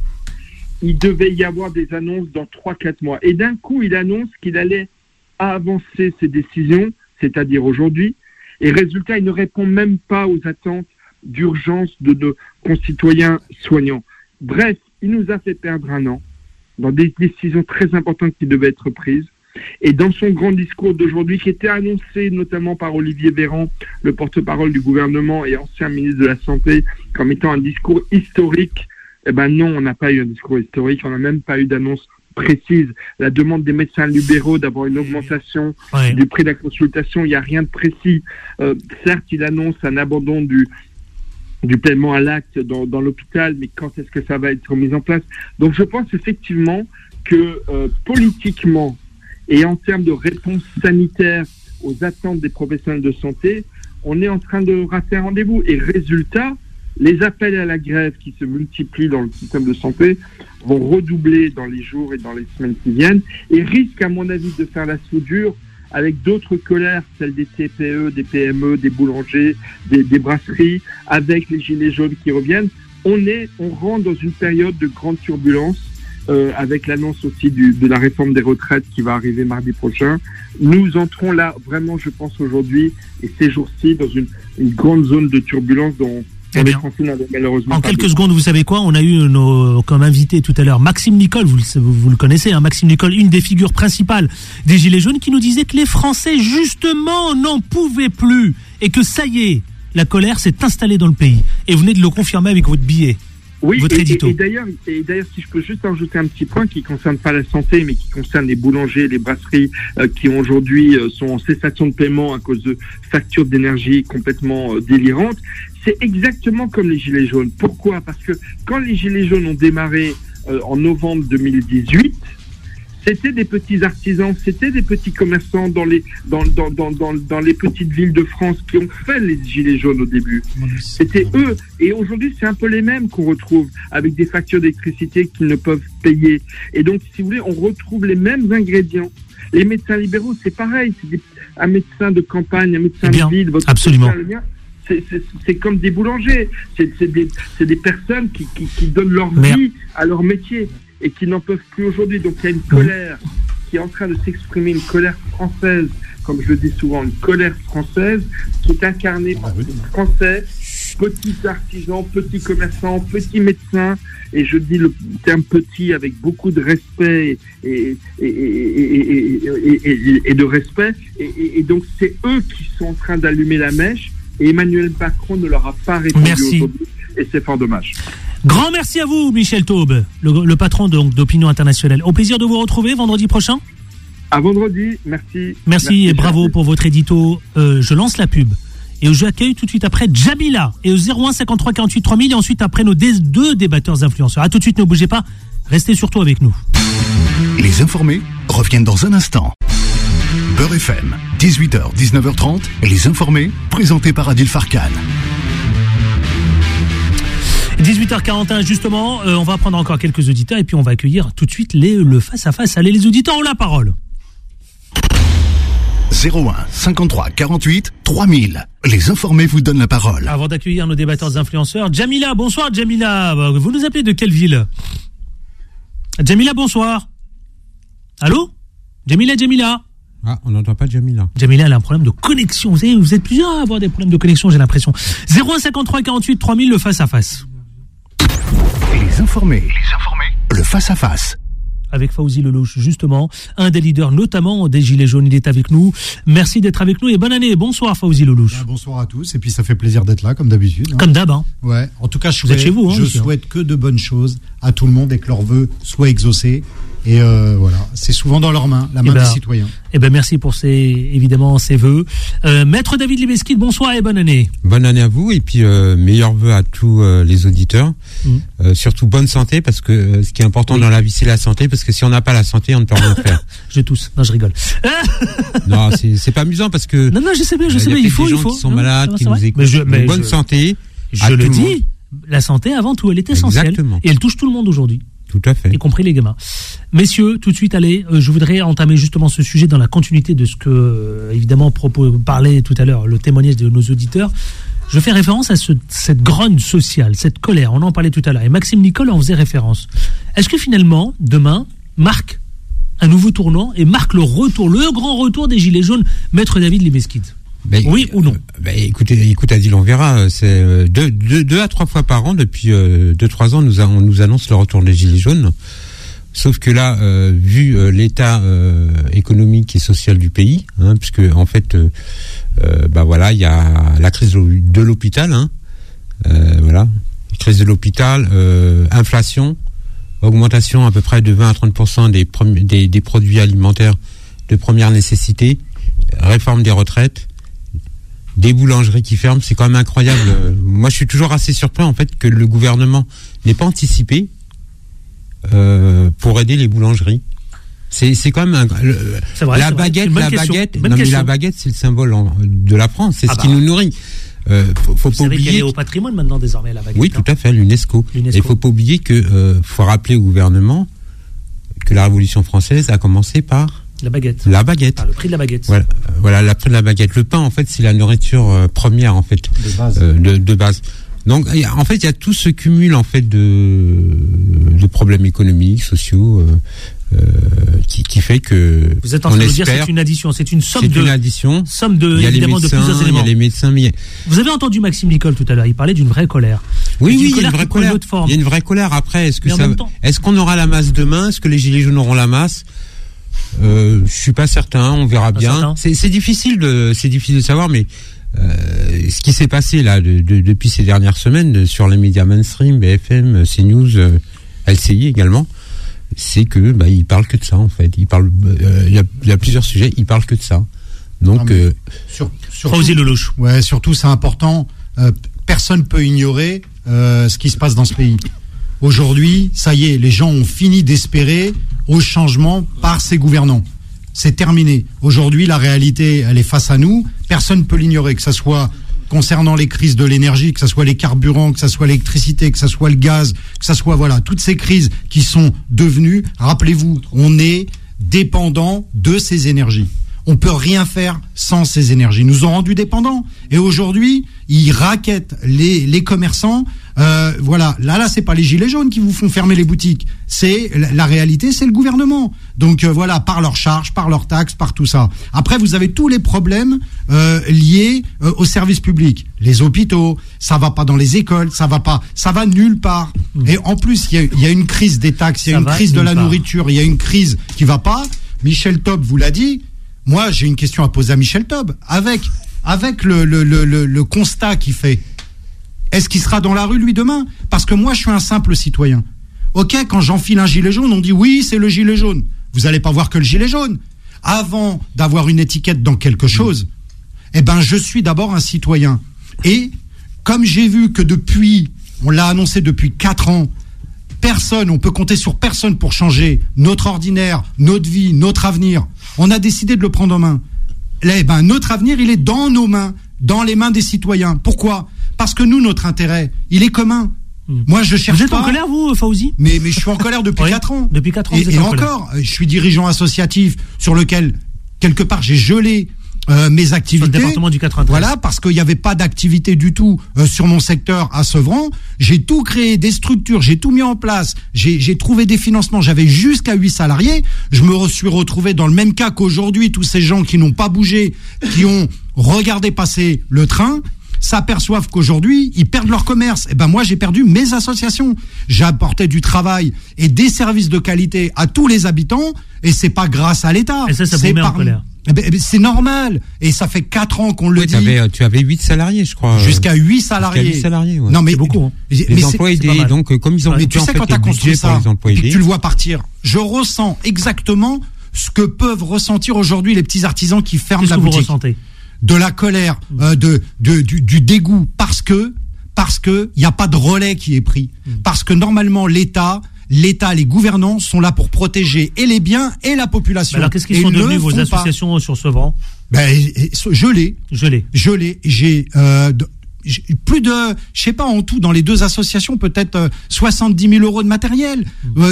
Il devait y avoir des annonces dans 3-4 mois. Et d'un coup, il annonce qu'il allait avancer ses décisions, c'est-à-dire aujourd'hui. Et résultat, il ne répond même pas aux attentes d'urgence de nos concitoyens soignants. Bref, il nous a fait perdre un an dans des décisions très importantes qui devaient être prises. Et dans son grand discours d'aujourd'hui, qui était annoncé notamment par Olivier Véran, le porte-parole du gouvernement et ancien ministre de la Santé, comme étant un discours historique, eh ben non, on n'a pas eu un discours historique, on n'a même pas eu d'annonce précise. La demande des médecins libéraux d'avoir une augmentation du prix de la consultation, il n'y a rien de précis. Certes, il annonce un abandon du paiement à l'acte dans l'hôpital, mais quand est-ce que ça va être mis en place? Donc je pense effectivement que politiquement et en termes de réponse sanitaire aux attentes des professionnels de santé, on est en train de rater un rendez-vous. Et résultat, les appels à la grève qui se multiplient dans le système de santé vont redoubler dans les jours et dans les semaines qui viennent et risquent, à mon avis, de faire la soudure avec d'autres colères, celles des TPE, des PME, des boulangers, des brasseries, avec les gilets jaunes qui reviennent. On rentre dans une période de grande turbulence avec l'annonce aussi de la réforme des retraites qui va arriver mardi prochain. Nous entrons là, vraiment, je pense, aujourd'hui et ces jours-ci, dans une grande zone de turbulence dont malheureusement. En quelques secondes, vous savez quoi? On a eu comme invité tout à l'heure Maxime Nicole, vous le connaissez, hein, Maxime Nicole, une des figures principales des Gilets jaunes, qui nous disait que les Français, justement, n'en pouvaient plus et que ça y est, la colère s'est installée dans le pays. Et vous venez de le confirmer avec votre billet. Oui, votre édito. Et d'ailleurs, si je peux juste ajouter un petit point qui concerne pas la santé, mais qui concerne les boulangers, les brasseries, qui aujourd'hui sont en cessation de paiement à cause de factures d'énergie complètement délirantes. C'est exactement comme les Gilets jaunes. Pourquoi? Parce que quand les Gilets jaunes ont démarré en novembre 2018, c'était des petits artisans, c'était des petits commerçants dans les petites villes de France qui ont fait les Gilets jaunes au début. C'était eux. Et aujourd'hui, c'est un peu les mêmes qu'on retrouve avec des factures d'électricité qu'ils ne peuvent payer. Et donc, si vous voulez, on retrouve les mêmes ingrédients. Les médecins libéraux, c'est pareil. C'est un médecin de campagne, un médecin de ville. Absolument. C'est comme des boulangers. C'est des personnes qui donnent leur vie à leur métier et qui n'en peuvent plus aujourd'hui. Donc il y a une colère qui est en train de s'exprimer, une colère française, comme je le dis souvent, une colère française qui est incarnée par des Français, petits artisans, petits commerçants, petits médecins, et je dis le terme petit avec beaucoup de respect et de respect, et donc c'est eux qui sont en train d'allumer la mèche, et Emmanuel Macron ne leur a pas répondu aujourd'hui, et c'est fort dommage. Grand merci à vous, Michel Taube, le patron d'Opinion Internationale. Au plaisir de vous retrouver vendredi prochain. À vendredi, merci. Merci et bravo pour votre édito. Je lance la pub. Et j'accueille tout de suite après Jamila. Et au 01 53 48 3000. Et ensuite après nos deux débatteurs influenceurs. A tout de suite, ne bougez pas. Restez surtout avec nous. Les informés reviennent dans un instant. Beurre FM, 18h, 19h30, Les Informés, présentés par Adil Farkan. 18h41 justement, on va prendre encore quelques auditeurs et puis on va accueillir tout de suite le face-à-face. Allez, les auditeurs ont la parole. 01 53 48 3000. Les Informés vous donnent la parole. Avant d'accueillir nos débatteurs influenceurs, Jamila, bonsoir Jamila. Vous nous appelez de quelle ville? Jamila, bonsoir. Allô? Jamila. Ah, on n'entend pas Jamila. Jamila, elle a un problème de connexion. Vous savez, vous êtes plusieurs à avoir des problèmes de connexion, j'ai l'impression. 01 53 48 3000, le face-à-face. Les Informés. Le face-à-face. Avec Fawzi Lelouch, justement, un des leaders notamment des Gilets jaunes, il est avec nous. Merci d'être avec nous et bonne année. Bonsoir Fawzi Lelouch. Bonsoir à tous et puis ça fait plaisir d'être là comme d'habitude. Hein. Comme d'hab. Hein. Ouais. En tout cas, je souhaite que de bonnes choses à tout le monde et que leurs vœux soient exaucés. Et voilà, c'est souvent dans leurs mains, la main des citoyens. Eh ben merci pour ces vœux. Maître David Libeskid, bonsoir et bonne année. Bonne année à vous et puis meilleurs vœux à tous les auditeurs. Surtout bonne santé parce que ce qui est important dans la vie c'est la santé parce que si on n'a pas la santé on ne peut rien faire. Je tousse, non je rigole. Non c'est pas amusant parce que non je sais bien, il faut des gens qui sont malades, qui nous écoutent. Mais bonne santé. Je le dis, la santé avant tout elle est essentielle. Exactement. Et elle touche tout le monde aujourd'hui. Tout à fait. Y compris les gamins. Messieurs, tout de suite, allez, je voudrais entamer justement ce sujet dans la continuité de ce que, évidemment, parlait tout à l'heure le témoignage de nos auditeurs. Je fais référence à cette grogne sociale, cette colère. On en parlait tout à l'heure. Et Maxime Nicole en faisait référence. Est-ce que finalement, demain, marque un nouveau tournant et marque le grand retour des Gilets jaunes, Maître David Libeskid? Oui ou non? Écoute Adil, on verra. C'est deux à trois fois par an depuis 2-3 ans, on nous annonce le retour des Gilets jaunes. Sauf que là, vu l'état économique et social du pays, puisque en fait, il y a la crise de l'hôpital, crise de l'hôpital, inflation, augmentation à peu près de 20 à 30% des produits alimentaires de première nécessité, réforme des retraites. Des boulangeries qui ferment, c'est quand même incroyable. Moi, je suis toujours assez surpris en fait que le gouvernement n'ait pas anticipé pour aider les boulangeries. C'est quand même la baguette, c'est le symbole de la France, c'est ce qui nous nourrit. Faut pas oublier qu'elle est au patrimoine maintenant désormais la baguette. Oui, tout à fait, l'UNESCO. Et il faut pas oublier que faut rappeler au gouvernement que la Révolution française a commencé par la baguette. Ah, le prix de la baguette. Voilà, le prix de la baguette. Le pain, en fait, c'est la nourriture première, en fait, de base. Donc, en fait, il y a tout ce cumul, en fait, de problèmes économiques, sociaux, qui fait que vous êtes en train de dire c'est une addition, c'est une somme de il y a évidemment les médecins, de plusieurs éléments. Il y a les médecins, vous avez entendu Maxime Nicole tout à l'heure, il parlait d'une vraie colère. Oui, il y a une vraie colère. Il y a une vraie colère. Après, est-ce qu'on aura la masse demain? Est-ce que les Gilets jaunes auront la masse? Je suis pas certain, on verra bien. C'est difficile de savoir, mais ce qui s'est passé là depuis ces dernières semaines sur les médias mainstream, BFM, CNews, LCI également, c'est que ils parlent que de ça en fait. Il y a plusieurs sujets, ils parlent que de ça. Donc Fawzi Lelouch. Ouais, surtout c'est important. Personne peut ignorer ce qui se passe dans ce pays. Aujourd'hui, ça y est, les gens ont fini d'espérer au changement par ces gouvernants. C'est terminé. Aujourd'hui, la réalité, elle est face à nous. Personne ne peut l'ignorer, que ce soit concernant les crises de l'énergie, que ce soit les carburants, que ce soit l'électricité, que ce soit le gaz, que ce soit, toutes ces crises qui sont devenues, rappelez-vous, on est dépendant de ces énergies. On peut rien faire sans ces énergies. Ils nous ont rendus dépendants. Et aujourd'hui, ils raquettent les commerçants. Là, c'est pas les gilets jaunes qui vous font fermer les boutiques. C'est la réalité, c'est le gouvernement. Donc par leurs charges, par leurs taxes, par tout ça. Après, vous avez tous les problèmes liés aux services publics, les hôpitaux. Ça va pas dans les écoles, ça va nulle part. Et en plus, il y a une crise des taxes, il y a une crise de la nourriture, il y a une crise qui va pas. Michel Taube vous l'a dit. Moi, j'ai une question à poser à Michel Taube. Avec le constat qu'il fait, est-ce qu'il sera dans la rue, lui, demain? Parce que moi, je suis un simple citoyen. Ok, quand j'enfile un gilet jaune, on dit oui, c'est le gilet jaune. Vous n'allez pas voir que le gilet jaune. Avant d'avoir une étiquette dans quelque chose, je suis d'abord un citoyen. Et comme j'ai vu que on l'a annoncé depuis 4 ans, personne, on peut compter sur personne pour changer notre ordinaire, notre vie, notre avenir. On a décidé de le prendre en main. Là, notre avenir, il est dans nos mains, dans les mains des citoyens. Pourquoi ? Parce que nous, notre intérêt, il est commun. Moi, je cherche pas. Vous êtes en colère, vous, Fawzi ? Mais je suis en colère depuis 4 ans. Depuis 4 ans, vous êtes en colère. Encore, je suis dirigeant associatif sur lequel, quelque part, j'ai gelé mes activités. Sur le département du 93. Voilà, parce qu'il n'y avait pas d'activité du tout sur mon secteur à Sevran. J'ai tout créé, des structures, j'ai tout mis en place. J'ai trouvé des financements. J'avais jusqu'à 8 salariés. Je me suis retrouvé dans le même cas qu'aujourd'hui. Tous ces gens qui n'ont pas bougé, qui ont regardé passer le train, s'aperçoivent qu'aujourd'hui, ils perdent leur commerce. Et moi, j'ai perdu mes associations. J'ai apporté du travail et des services de qualité à tous les habitants, et c'est pas grâce à l'État. Et ça vous met en colère. C'est normal. Et ça fait 4 ans qu'on le dit. Tu avais 8 salariés, je crois. Jusqu'à 8 salariés. Jusqu'à 8 salariés, ouais. Non, mais c'est beaucoup. Hein. Les emplois aidés, donc, comme ils ont mais tu sais, quand tu as construit ça, tu le vois partir. Je ressens exactement ce que peuvent ressentir aujourd'hui les petits artisans qui ferment la boutique. Qu'est-ce que vous ressentez ? De la colère, du dégoût, parce que il n'y a pas de relais qui est pris. Parce que normalement, l'État, les gouvernants sont là pour protéger et les biens et la population. Alors, qu'est-ce qu'ils sont devenus, vos associations sur Sevran ? Je l'ai. J'ai plus de, je sais pas, en tout, dans les 2 associations, peut-être 70 000 euros de matériel,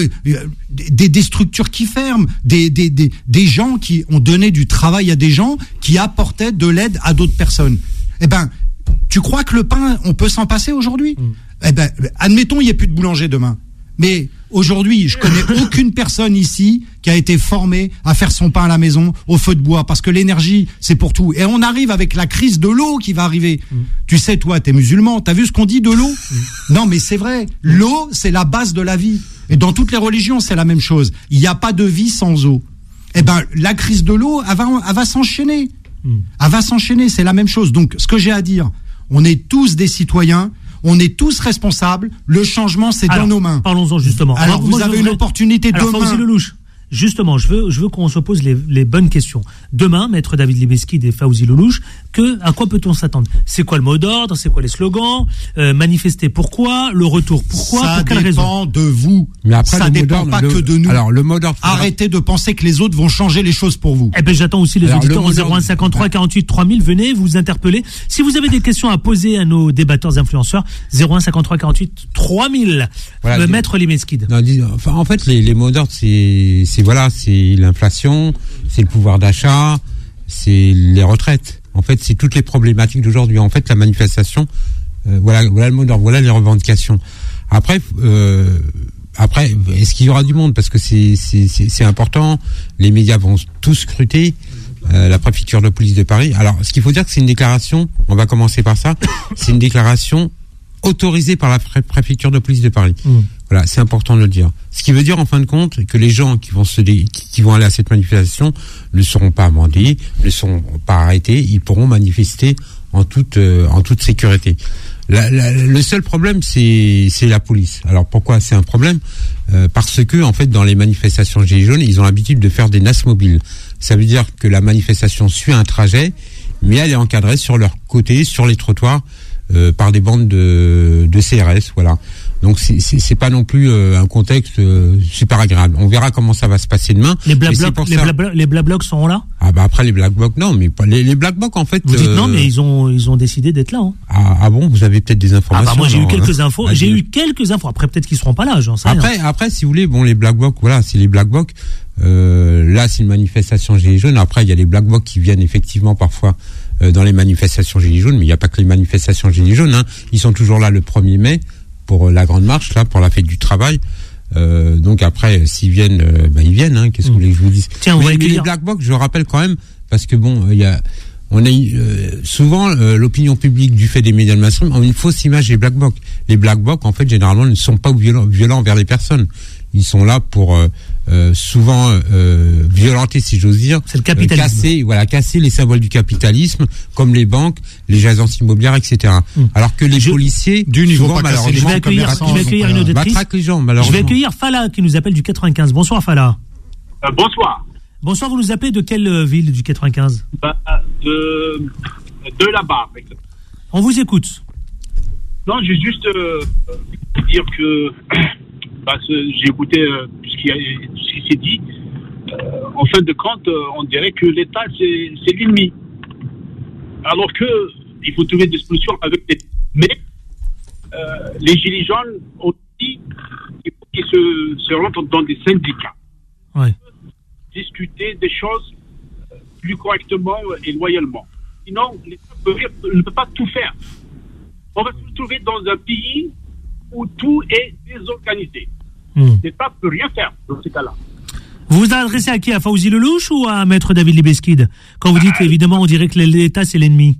des structures qui ferment, des gens qui ont donné du travail à des gens qui apportaient de l'aide à d'autres personnes. Tu crois que le pain, on peut s'en passer aujourd'hui ? Admettons, il n'y a plus de boulanger demain. Mais aujourd'hui, je connais aucune personne ici qui a été formée à faire son pain à la maison au feu de bois, parce que l'énergie, c'est pour tout. Et on arrive avec la crise de l'eau qui va arriver. Tu sais, toi, t'es musulman, t'as vu ce qu'on dit de l'eau ? Non, mais c'est vrai. L'eau, c'est la base de la vie. Et dans toutes les religions, c'est la même chose. Il n'y a pas de vie sans eau. La crise de l'eau, elle va s'enchaîner. Elle va s'enchaîner, c'est la même chose. Donc, ce que j'ai à dire, on est tous des citoyens. On est tous responsables. Le changement, c'est dans nos mains. Parlons-en justement. Alors, vous avez une opportunité demain. Fawzi Lelouch, justement, je veux qu'on se pose les bonnes questions. Demain, maître David Libeskid et Fawzi Lelouch, à quoi peut-on s'attendre ? C'est quoi le mot d'ordre ? C'est quoi les slogans ? Manifester pourquoi ? Le retour pourquoi ? Pour quelle raison ? Ça dépend de vous. Mais après, ça dépend pas que de nous. Alors, le mot d'ordre. Arrêtez de penser que les autres vont changer les choses pour vous. J'attends aussi les auditeurs au 01 53 48 3000. Venez vous interpeller. Si vous avez des questions à poser à nos débatteurs influenceurs, 01 53 48 3000. Voilà, maître Libeskid. En fait, les mots d'ordre, c'est l'inflation, c'est le pouvoir d'achat, c'est les retraites. En fait, c'est toutes les problématiques d'aujourd'hui. En fait, la manifestation, voilà le mot d'ordre, voilà les revendications. Après, est-ce qu'il y aura du monde ? Parce que c'est important. Les médias vont tous scruter. La préfecture de police de Paris. Alors, ce qu'il faut dire, que c'est une déclaration. On va commencer par ça. C'est une déclaration autorisée par la préfecture de police de Paris. Voilà, c'est important de le dire. Ce qui veut dire, en fin de compte, que les gens qui vont aller à cette manifestation ne seront pas amendés, ne seront pas arrêtés. Ils pourront manifester en toute sécurité. Le seul problème, c'est la police. Alors pourquoi c'est un problème ? Parce que, en fait, dans les manifestations Gilets jaunes, ils ont l'habitude de faire des NAS mobiles. Ça veut dire que la manifestation suit un trajet, mais elle est encadrée sur leur côté, sur les trottoirs, par des bandes de CRS, voilà. Donc c'est pas non plus un contexte super agréable. On verra comment ça va se passer demain. Les Black Blocs sont là ? Après les Black Blocs, non, mais les Black Blocs, en fait. Vous dites non, mais ils ont décidé d'être là. Hein. Ah bon, vous avez peut-être des informations. Moi j'ai eu quelques infos. Après peut-être qu'ils seront pas là, j'en sais rien. Après, si vous voulez, bon, les Black Blocs, voilà, c'est les Black Blocs. Là, c'est une manifestation Gilets jaunes. Après, il y a les Black Blocs qui viennent effectivement parfois dans les manifestations Gilets jaunes, mais il n'y a pas que les manifestations Gilets jaunes. Hein. Ils sont toujours là le 1er mai pour la grande marche, là, pour la fête du travail. Donc après, s'ils viennent, ils viennent. Hein. Qu'est-ce que vous voulez que je vous dise ? Tiens, mais les Black Blocs, je rappelle quand même, parce que bon, on a souvent l'opinion publique, du fait des médias de mainstream, ont une fausse image des Black Blocs. Les Black Blocs, en fait, généralement, ne sont pas violents envers les personnes. Ils sont là pour souvent violenter, si j'ose dire, c'est le capitalisme. Casser les symboles du capitalisme, comme les banques, les agences immobilières, etc. Alors que les policiers, du niveau souvent, malheureusement, je vais accueillir une auditrice. Les gens, malheureusement. Je vais accueillir Fala qui nous appelle du 95. Bonsoir Fala. Bonsoir. Bonsoir, vous nous appelez de quelle ville du 95 ? De là-bas. On vous écoute. Non, j'ai juste dire que j'ai écouté ce qui s'est dit. En fin de compte, on dirait que l'État, c'est l'ennemi. Alors que il faut trouver des solutions avec l'État. Mais les Gilets jaunes aussi, il faut qu'ils se rentrent dans des syndicats. Ouais. Discuter des choses plus correctement et loyalement. Sinon, l'État ne peut pas tout faire. On va se retrouver dans un pays où tout est désorganisé. L'État ne peut rien faire dans ces cas-là. Vous vous adressez à qui? À Fawzi Lelouch ou à Maître David Libeskid? Quand vous dites, évidemment, on dirait que l'État, c'est l'ennemi.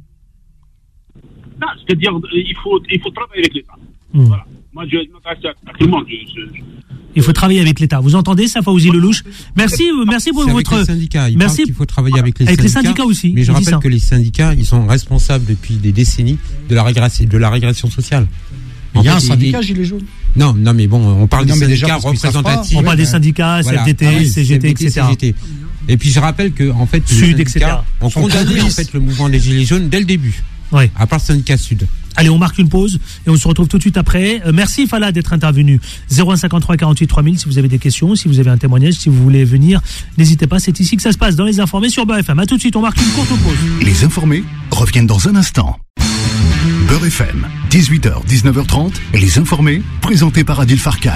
Non, c'est-à-dire, il faut travailler avec l'État. Voilà. Moi, je m'adresse à tout le monde. Il faut travailler avec l'État. Vous entendez ça, Fawzi Lelouch? Merci pour votre. Les syndicats. Merci. Il faut travailler avec les syndicats. Avec les syndicats aussi. Mais je rappelle que les syndicats, ils sont responsables depuis des décennies de la régression sociale. Il y a un syndicat Gilets jaunes. Non, mais bon, on parle des syndicats représentatifs. On parle des syndicats, CFDT, CGT, etc. Et puis je rappelle que en fait, Sud, les syndicats ont condamné en fait le mouvement des Gilets jaunes dès le début. Oui. À part le syndicat Sud. Allez, on marque une pause et on se retrouve tout de suite après. Merci Fala d'être intervenu. 0153 48 3000 si vous avez des questions, si vous avez un témoignage, si vous voulez venir, n'hésitez pas. C'est ici que ça se passe dans Les Informés sur Beurre FM. A tout de suite, on marque une courte pause. Les Informés reviennent dans un instant. Beurre FM, 18h, 19h30, Les Informés, présentés par Adil Farkan.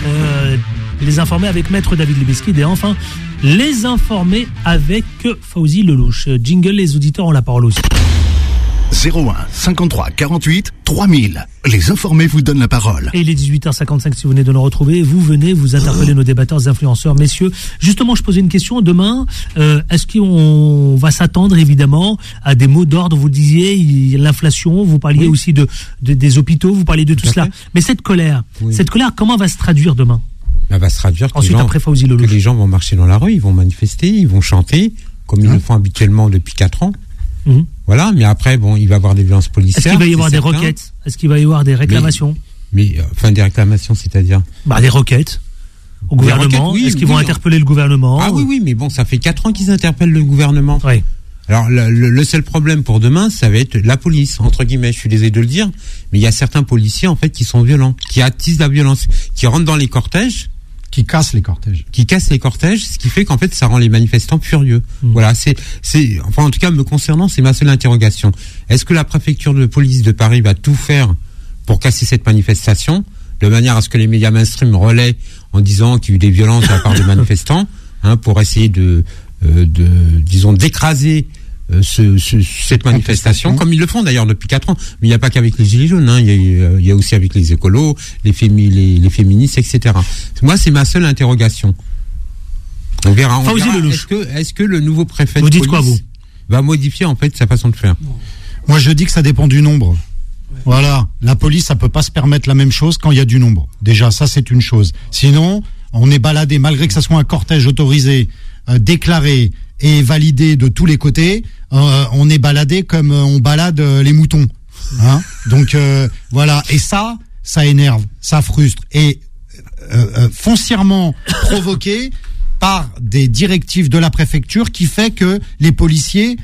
Les Informés avec Maître David Libeskid et enfin, Les Informés avec Fawzi Lelouch. Jingle, les auditeurs ont la parole aussi. 01 53 48 3000. Les Informés vous donnent la parole. Et il est 18h55 si vous venez de nous retrouver. Vous venez, vous interpellez nos débatteurs, influenceurs. Messieurs, justement, je posais une question. Demain, est-ce qu'on va s'attendre évidemment à des mots d'ordre? Vous disiez l'inflation, vous parliez aussi des hôpitaux, vous parliez de tout cela. Mais cette colère, comment va se traduire demain? Elle va se traduire ensuite après Fawzi Lelouch. Que les gens vont marcher dans la rue, ils vont manifester, ils vont chanter, comme ils le font habituellement depuis 4 ans. Voilà, mais après, bon, il va y avoir des violences policières. Est-ce qu'il va y avoir des requêtes? Est-ce qu'il va y avoir des réclamations? Mais des réclamations, c'est-à-dire? Des requêtes au gouvernement. Requêtes, est-ce qu'ils vont interpeller le gouvernement? Ah oui, mais bon, ça fait 4 ans qu'ils interpellent le gouvernement. Oui. Alors, le seul problème pour demain, ça va être la police, entre guillemets. Je suis désolé de le dire, mais il y a certains policiers, en fait, qui sont violents, qui attisent la violence, qui rentrent dans les cortèges. Qui cassent les cortèges, ce qui fait qu'en fait ça rend les manifestants furieux. Voilà, enfin en tout cas me concernant, c'est ma seule interrogation. Est-ce que la préfecture de police de Paris va tout faire pour casser cette manifestation, de manière à ce que les médias mainstream relaient en disant qu'il y a eu des violences de la part de manifestants, pour essayer disons d'écraser cette manifestation, comme ils le font d'ailleurs depuis 4 ans. Mais il n'y a pas qu'avec les Gilets jaunes, il y a aussi avec les écolos, les féministes, etc. Moi, c'est ma seule interrogation. On verra. Est-ce que le nouveau préfet de police va modifier en fait sa façon de faire? Moi, je dis que ça dépend du nombre. Voilà, la police, ça peut pas se permettre la même chose quand il y a du nombre. Déjà, ça c'est une chose. Sinon, on est baladé, malgré que ça soit un cortège autorisé, déclaré et validé de tous les côtés, on est baladé comme on balade les moutons. Donc voilà, et ça énerve, ça frustre, et foncièrement provoqué par des directives de la préfecture qui fait que les policiers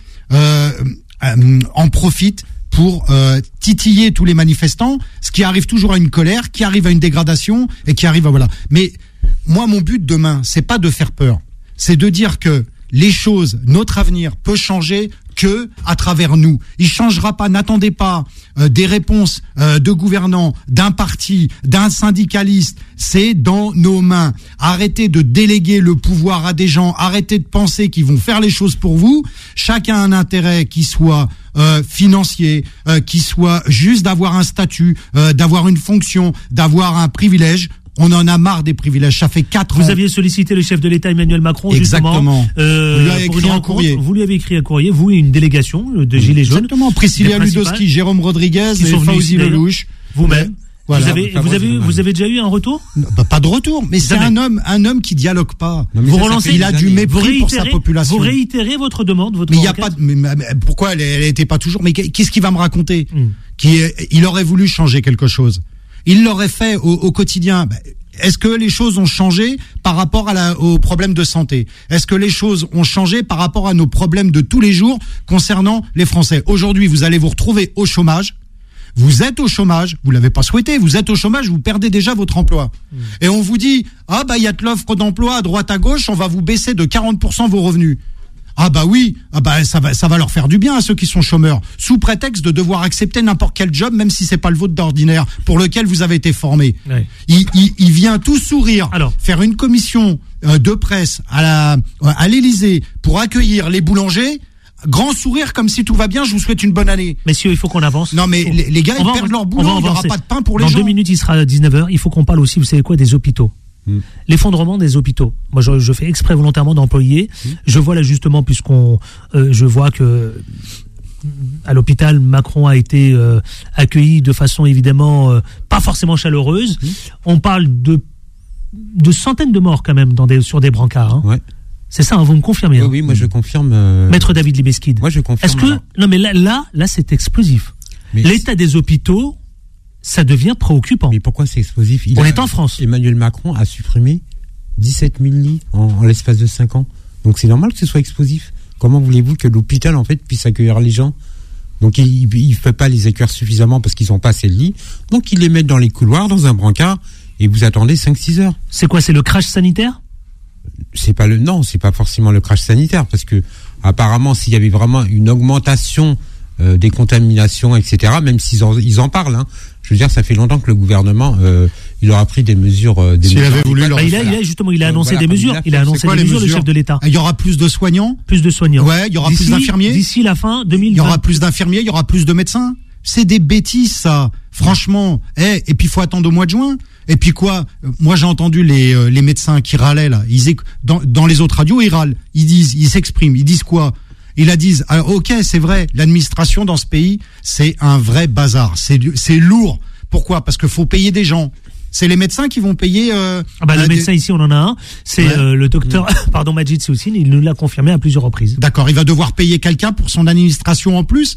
en profitent pour titiller tous les manifestants, ce qui arrive toujours à une colère, qui arrive à une dégradation et qui arrive à voilà. Mais moi, mon but demain, c'est pas de faire peur, c'est de dire que les choses, notre avenir peut changer que à travers nous. Il changera pas, n'attendez pas des réponses de gouvernants, d'un parti, d'un syndicaliste. C'est dans nos mains. Arrêtez de déléguer le pouvoir à des gens, arrêtez de penser qu'ils vont faire les choses pour vous. Chacun a un intérêt qui soit financier, qui soit juste d'avoir un statut, d'avoir une fonction, d'avoir un privilège. On en a marre des privilèges. Ça fait 4 ans. Vous aviez sollicité le chef de l'État Emmanuel Macron, exactement. Justement. Vous lui avez écrit un courrier. Vous lui avez écrit un courrier, vous et une délégation de Gilets jaunes. Exactement. Priscilla Ludowski, Jérôme Rodriguez, et Fawzi Lelouch. Vous-même. Voilà. Vous avez déjà eu un retour? Pas de retour, mais c'est un homme qui dialogue pas. Vous relancez, il a du mépris pour sa population. Vous réitérez votre demande, votre mais il y a pas pourquoi elle était pas toujours, mais qu'est-ce qu'il va me raconter? Il aurait voulu changer quelque chose. Il l'aurait fait au quotidien. Est-ce que les choses ont changé par rapport aux problèmes de santé? Est-ce que les choses ont changé par rapport à nos problèmes de tous les jours concernant les Français? Aujourd'hui, vous allez vous retrouver au chômage. vous êtes au chômage, vous l'avez pas souhaité, vous êtes au chômage, vous perdez déjà votre emploi. Et on vous dit, il y a de l'offre d'emploi à droite à gauche, on va vous baisser de 40% vos revenus. Ça va leur faire du bien à ceux qui sont chômeurs, sous prétexte de devoir accepter n'importe quel job, même si c'est pas le vôtre d'ordinaire, pour lequel vous avez été formé. Ouais. Il vient tout sourire, faire une commission de presse à l'Élysée pour accueillir les boulangers. Grand sourire comme si tout va bien, je vous souhaite une bonne année. Messieurs, il faut qu'on avance. Non mais les gars, ils perdent leur boulot, il n'y aura pas de pain pour les gens. Dans 2 minutes, il sera 19h, il faut qu'on parle aussi, vous savez quoi, des hôpitaux. L'effondrement des hôpitaux. Moi, je fais exprès volontairement d'employer. Je vois là justement, je vois que à l'hôpital, Macron a été accueilli de façon évidemment pas forcément chaleureuse. On parle de centaines de morts quand même sur des brancards. Hein. Ouais. C'est ça, vous me confirmez. Oui, moi je confirme. Maître David Libeskid. Moi je confirme. Est-ce que non mais là c'est explosif. Mais l'état des hôpitaux, ça devient préoccupant. Mais pourquoi c'est explosif? On est en France. Emmanuel Macron a supprimé 17 000 lits en l'espace de 5 ans. Donc c'est normal que ce soit explosif. Comment voulez-vous que l'hôpital en fait puisse accueillir les gens? Donc il ne fait pas les accueillir suffisamment parce qu'ils n'ont pas assez de lits. Donc ils les mettent dans les couloirs, dans un brancard, et vous attendez 5-6 heures. C'est quoi? C'est le crash sanitaire? C'est pas forcément le crash sanitaire, parce que apparemment s'il y avait vraiment une augmentation des contaminations, etc., même s'ils en parlent, hein, je veux dire, ça fait longtemps que le gouvernement il aura pris des mesures. Il a annoncé des mesures. Il a annoncé des mesures, le chef de l'État. Il y aura plus de soignants. Ouais, il y aura plus d'infirmiers. D'ici la fin 2020. Il y aura plus d'infirmiers, il y aura plus de médecins. C'est des bêtises, ça. Franchement. Et puis il faut attendre au mois de juin. Et puis quoi? Moi j'ai entendu les médecins qui râlaient là. Dans les autres radios, ils râlent. Ils s'expriment. Ils disent quoi? Ils disent, alors, ok, c'est vrai, l'administration dans ce pays, c'est un vrai bazar. C'est lourd. Pourquoi? Parce qu'il faut payer des gens. C'est les médecins qui vont payer. Le médecin ici, on en a un. C'est le docteur, Majid Soussine. Il nous l'a confirmé à plusieurs reprises. D'accord. Il va devoir payer quelqu'un pour son administration en plus.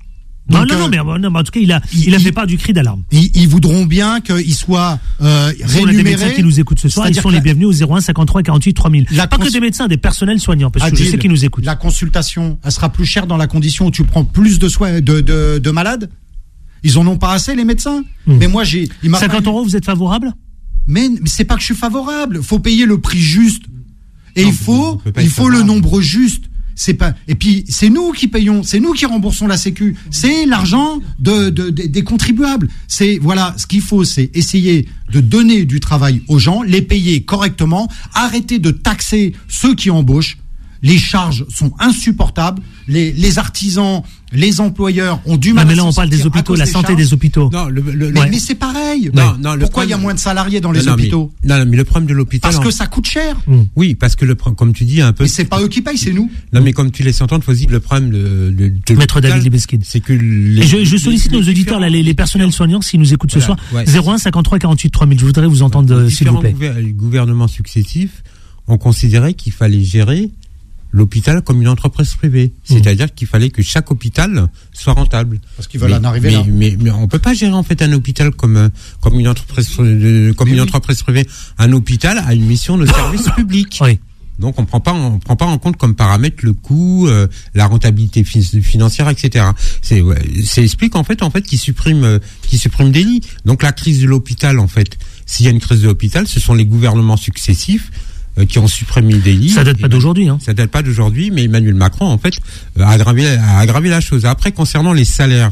Donc, mais en tout cas, il a fait part du cri d'alarme. Ils voudront bien qu'ils soient rémunérés. On a des médecins qui nous écoutent ce soir, ils sont les bienvenus au 01 53 48 3000. Pas que des médecins, des personnels soignants, parce que je sais qu'ils nous écoutent. La consultation, elle sera plus chère dans la condition où tu prends plus de soins de malades. Ils en ont pas assez, les médecins. Mais moi, 50 €, vous êtes favorable? Mais c'est pas que je suis favorable. Faut payer le prix juste. Et il faut le nombre juste. Et puis c'est nous qui payons, c'est nous qui remboursons la Sécu, c'est l'argent des contribuables. Ce qu'il faut, c'est essayer de donner du travail aux gens, les payer correctement, arrêter de taxer ceux qui embauchent. Les charges sont insupportables, les artisans, les employeurs ont du mal. Mais là on parle des hôpitaux, la santé des hôpitaux. Non, mais c'est pareil. Pourquoi il y a moins de salariés dans les hôpitaux? Mais le problème de l'hôpital. Parce que ça coûte cher. Oui, parce que comme tu dis un peu. Mais c'est pas eux qui payent, c'est nous. Non, mais comme tu laisses entendre, faut dire le problème de Maître David Libeskid, c'est que je sollicite nos auditeurs, là, les personnels soignants, s'ils nous écoutent ce soir, 01 53 48 3000. Je voudrais vous entendre, s'il vous plaît. Les gouvernements successifs ont considéré qu'il fallait gérer l'hôpital comme une entreprise privée. C'est-à-dire qu'il fallait que chaque hôpital soit rentable. Parce qu'ils veulent en arriver là. Mais on peut pas gérer en fait un hôpital comme une entreprise une entreprise privée. Un hôpital a une mission de service public. Oui. Donc on prend pas en compte comme paramètre le coût, la rentabilité financière, etc. C'est explique en fait qu'ils suppriment des lits. Donc la crise de l'hôpital, en fait, s'il y a une crise de l'hôpital, ce sont les gouvernements successifs qui ont supprimé des lits. Ça date pas d'aujourd'hui, hein. Ça date pas d'aujourd'hui, mais Emmanuel Macron, en fait, a aggravé la chose. Après, concernant les salaires,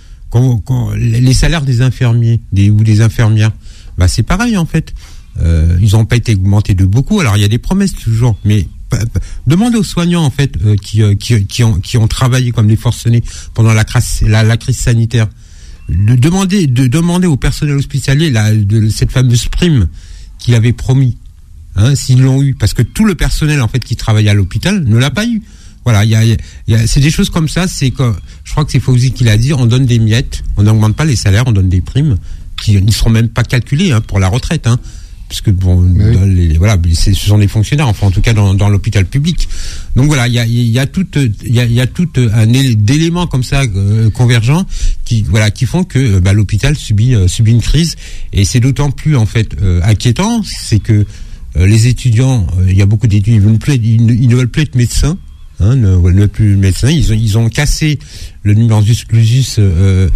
les salaires des infirmiers ou des infirmières, c'est pareil, en fait. Ils n'ont pas été augmentés de beaucoup. Alors, il y a des promesses toujours, mais demandez aux soignants, en fait, qui ont travaillé comme des forcenés pendant la crise sanitaire. Demander au personnel hospitalier cette fameuse prime qu'il avait promis. S'ils l'ont eu, parce que tout le personnel en fait qui travaille à l'hôpital ne l'a pas eu. Voilà, c'est des choses comme ça. Je crois que c'est Fauzi qui l'a dit. On donne des miettes, on n'augmente pas les salaires, on donne des primes qui ne seront même pas calculées pour la retraite, parce que ce sont des fonctionnaires, enfin en tout cas dans l'hôpital public. Donc voilà, il y a tout un d'éléments comme ça convergents qui font que l'hôpital subit une crise, et c'est d'autant plus en fait inquiétant, c'est que les étudiants, il y a beaucoup d'étudiants, ils ne veulent plus être médecins, ne veulent plus être médecins. Ils ont cassé le numerus clausus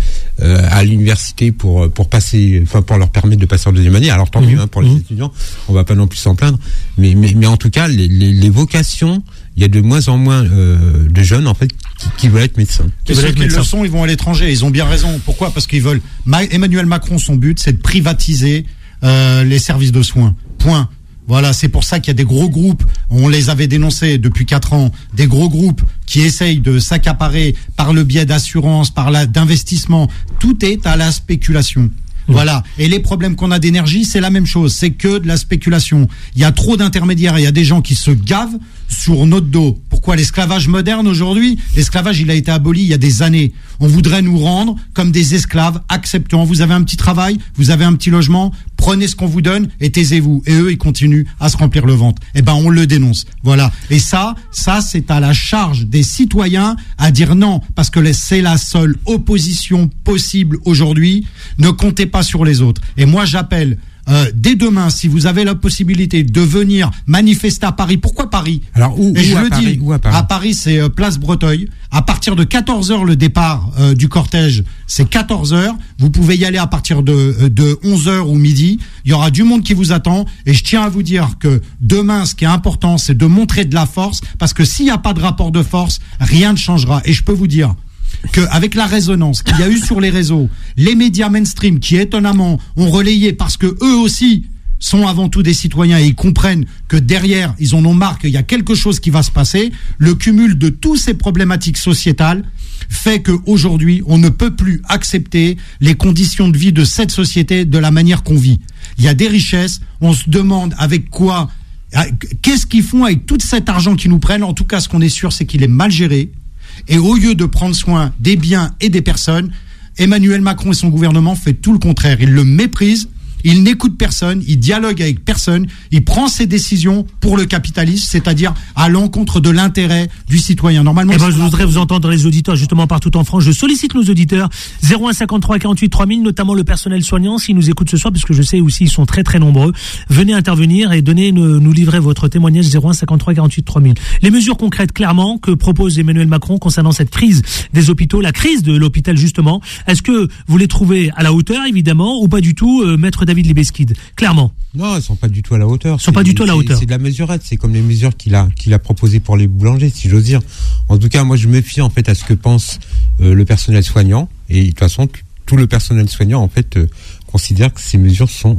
à l'université pour passer, enfin pour leur permettre de passer en deuxième année. Alors tant mieux pour les étudiants, on va pas non plus s'en plaindre. Mais en tout cas, les vocations, il y a de moins en moins de jeunes en fait qui veulent être médecins. Et ceux qui le sont, ils vont à l'étranger. Ils ont bien raison. Pourquoi ? Parce qu'ils veulent. Emmanuel Macron, son but, c'est de privatiser les services de soins. Point. Voilà, c'est pour ça qu'il y a des gros groupes, on les avait dénoncés depuis 4 ans, des gros groupes qui essayent de s'accaparer par le biais d'assurance, d'investissement. Tout est à la spéculation. Voilà. Et les problèmes qu'on a d'énergie, c'est la même chose. C'est que de la spéculation. Il y a trop d'intermédiaires. Il y a des gens qui se gavent sur notre dos. Pourquoi l'esclavage moderne aujourd'hui ? L'esclavage, il a été aboli il y a des années. On voudrait nous rendre comme des esclaves acceptants. Vous avez un petit travail, vous avez un petit logement, prenez ce qu'on vous donne et taisez-vous. Et eux, ils continuent à se remplir le ventre. Eh ben, on le dénonce. Voilà. Et ça, c'est à la charge des citoyens à dire non, parce que c'est la seule opposition possible aujourd'hui. Ne comptez pas sur les autres. Et moi, j'appelle dès demain, si vous avez la possibilité de venir manifester à Paris, pourquoi Paris ? Alors où à Paris ? À Paris, c'est Place Breteuil. À partir de 14h, le départ du cortège, c'est 14h. Vous pouvez y aller à partir de 11h ou midi. Il y aura du monde qui vous attend. Et je tiens à vous dire que demain, ce qui est important, c'est de montrer de la force. Parce que s'il n'y a pas de rapport de force, rien ne changera. Et je peux vous dire qu'avec la résonance qu'il y a eu sur les réseaux, les médias mainstream qui étonnamment ont relayé parce que eux aussi sont avant tout des citoyens et ils comprennent que derrière, ils en ont marre qu'il y a quelque chose qui va se passer, le cumul de toutes ces problématiques sociétales fait qu'aujourd'hui, on ne peut plus accepter les conditions de vie de cette société de la manière qu'on vit. Il y a des richesses, on se demande avec quoi, qu'est-ce qu'ils font avec tout cet argent qu'ils nous prennent. En tout cas, ce qu'on est sûr, c'est qu'il est mal géré. Et au lieu de prendre soin des biens et des personnes, Emmanuel Macron et son gouvernement fait tout le contraire. Il le méprise, il n'écoute personne, il dialogue avec personne, il prend ses décisions pour le capitalisme, c'est-à-dire à l'encontre de l'intérêt du citoyen. Normalement, je voudrais vous entendre les auditeurs justement partout en France. Je sollicite nos auditeurs 01 53 48 3000, notamment le personnel soignant, s'ils nous écoutent ce soir, parce que je sais aussi ils sont très très nombreux. Venez intervenir et nous livrer votre témoignage 01 53 48 3000. Les mesures concrètes clairement que propose Emmanuel Macron concernant cette crise des hôpitaux, la crise de l'hôpital justement. Est-ce que vous les trouvez à la hauteur évidemment ou pas du tout, maître David Libeskid, clairement? Non, ils sont pas du tout à la hauteur. Ils sont pas du tout à la hauteur. C'est de la mesurette. C'est comme les mesures qu'il a proposées pour les boulangers, si j'ose dire. En tout cas, moi, je me fie en fait à ce que pense le personnel soignant. Et de toute façon, tout le personnel soignant en fait considère que ces mesures sont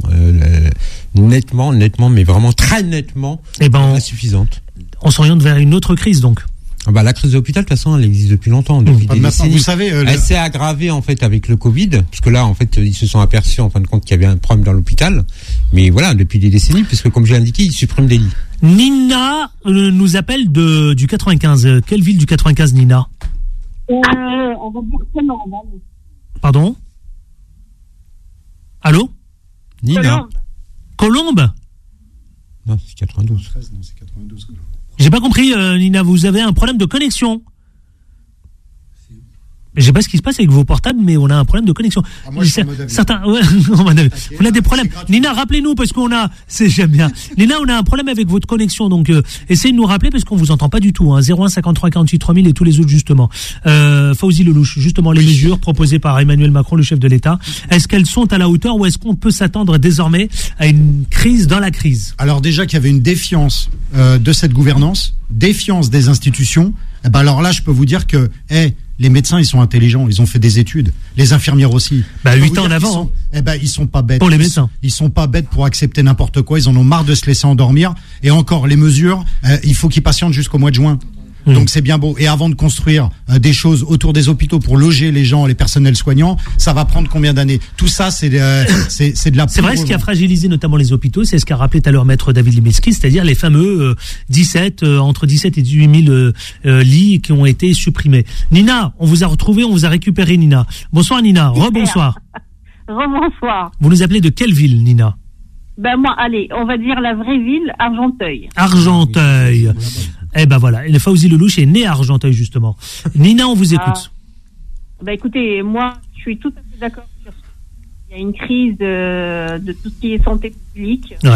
nettement, mais vraiment très nettement insuffisantes. On s'oriente vers une autre crise donc. La crise de l'hôpital, de toute façon, elle existe depuis longtemps, depuis des décennies. Vous savez, elle s'est aggravée en fait avec le Covid, parce que là, en fait, ils se sont aperçus en fin de compte qu'il y avait un problème dans l'hôpital. Mais voilà, depuis des décennies, puisque comme j'ai indiqué, ils suppriment des lits. Nina nous appelle du 95. Quelle ville du 95, Nina? On va dire Colombe. Pardon? Allô? Nina. Colombe? Non, c'est 92. Non, c'est 92. J'ai pas compris, Nina, vous avez un problème de connexion. Je sais pas ce qui se passe avec vos portables, mais on a un problème de connexion. Moi, je suis en mode avion. Certains, ouais, on a des problèmes. Nina, rappelez-nous, parce qu'on a, j'aime bien. Nina, on a un problème avec votre connexion, donc essayez de nous rappeler, parce qu'on vous entend pas du tout. 01 53 48 3000 et tous les autres, justement. Fawzi Lelouch, justement, les mesures proposées par Emmanuel Macron, le chef de l'État, est-ce qu'elles sont à la hauteur ou est-ce qu'on peut s'attendre désormais à une crise dans la crise? Alors déjà qu'il y avait une défiance de cette gouvernance, défiance des institutions, alors là, je peux vous dire que, les médecins, ils sont intelligents, ils ont fait des études. Les infirmières aussi. 8 ans en avant. Ils sont pas bêtes. Pour les médecins. Ils sont pas bêtes pour accepter n'importe quoi. Ils en ont marre de se laisser endormir. Et encore, les mesures, il faut qu'ils patientent jusqu'au mois de juin. Donc c'est bien beau. Et avant de construire des choses autour des hôpitaux pour loger les gens, les personnels soignants, ça va prendre combien d'années? Tout ça, c'est de la. C'est vrai, ce qui a fragilisé notamment les hôpitaux, c'est ce qu'a rappelé tout à l'heure maître David Libeskid, c'est-à-dire les fameux entre 17 et 18 000 lits qui ont été supprimés. Nina, on vous a retrouvé, on vous a récupéré, Nina. Bonsoir, Nina. Rebonsoir. Rebonsoir. Vous nous appelez de quelle ville, Nina? Moi, allez, on va dire la vraie ville, Argenteuil. Argenteuil. Voilà, le Fawzi Lelouch est né à Argenteuil, justement. Nina, on vous écoute. Écoutez, moi, je suis tout à fait d'accord sur ça. Il y a une crise de tout ce qui est santé publique. Ouais.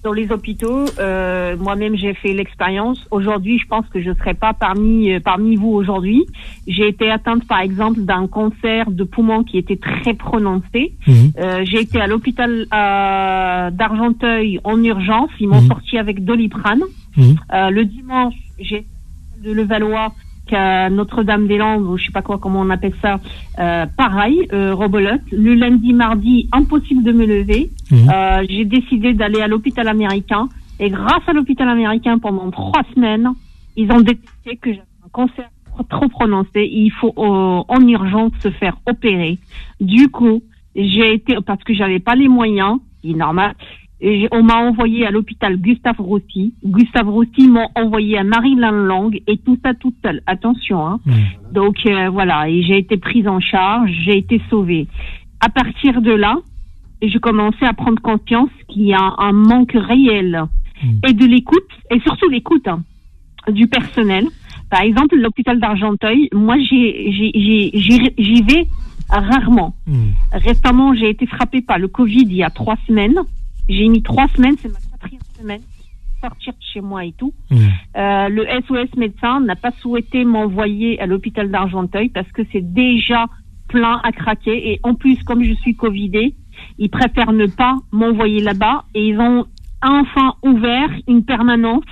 dans les hôpitaux. Moi-même, j'ai fait l'expérience. Aujourd'hui, je pense que je ne serai pas parmi vous aujourd'hui. J'ai été atteinte, par exemple, d'un cancer de poumon qui était très prononcé. J'ai été à l'hôpital d'Argenteuil en urgence. Ils m'ont sorti avec Doliprane. Le dimanche, j'ai été de Levallois qu'à Notre-Dame-des-Landes, ou je sais pas comment on appelle ça, pareil, rebelote. Le lundi, mardi, impossible de me lever. J'ai décidé d'aller à l'hôpital américain, et grâce à l'hôpital américain, pendant 3 semaines, ils ont détecté que j'avais un cancer trop prononcé. Il faut en urgence se faire opérer. Du coup, j'ai été, parce que j'avais pas les moyens, c'est normal, et on m'a envoyé à l'hôpital Gustave Roussy. Gustave Roussy m'a envoyé à Marie-Laine-Lang, et tout ça toute seule. Attention, hein. Donc voilà, et j'ai été prise en charge, j'ai été sauvée. À partir de là, j'ai commencé à prendre conscience qu'il y a un manque réel et de l'écoute, et surtout l'écoute du personnel. Par exemple, l'hôpital d'Argenteuil, moi j'y vais rarement. Récemment, j'ai été frappée par le Covid il y a 3 semaines. J'ai mis 3 semaines, c'est ma 4e semaine, sortir de chez moi et tout. Le SOS médecin n'a pas souhaité m'envoyer à l'hôpital d'Argenteuil parce que c'est déjà plein à craquer. Et en plus, comme je suis Covidée, ils préfèrent ne pas m'envoyer là-bas. Et ils ont enfin ouvert une permanence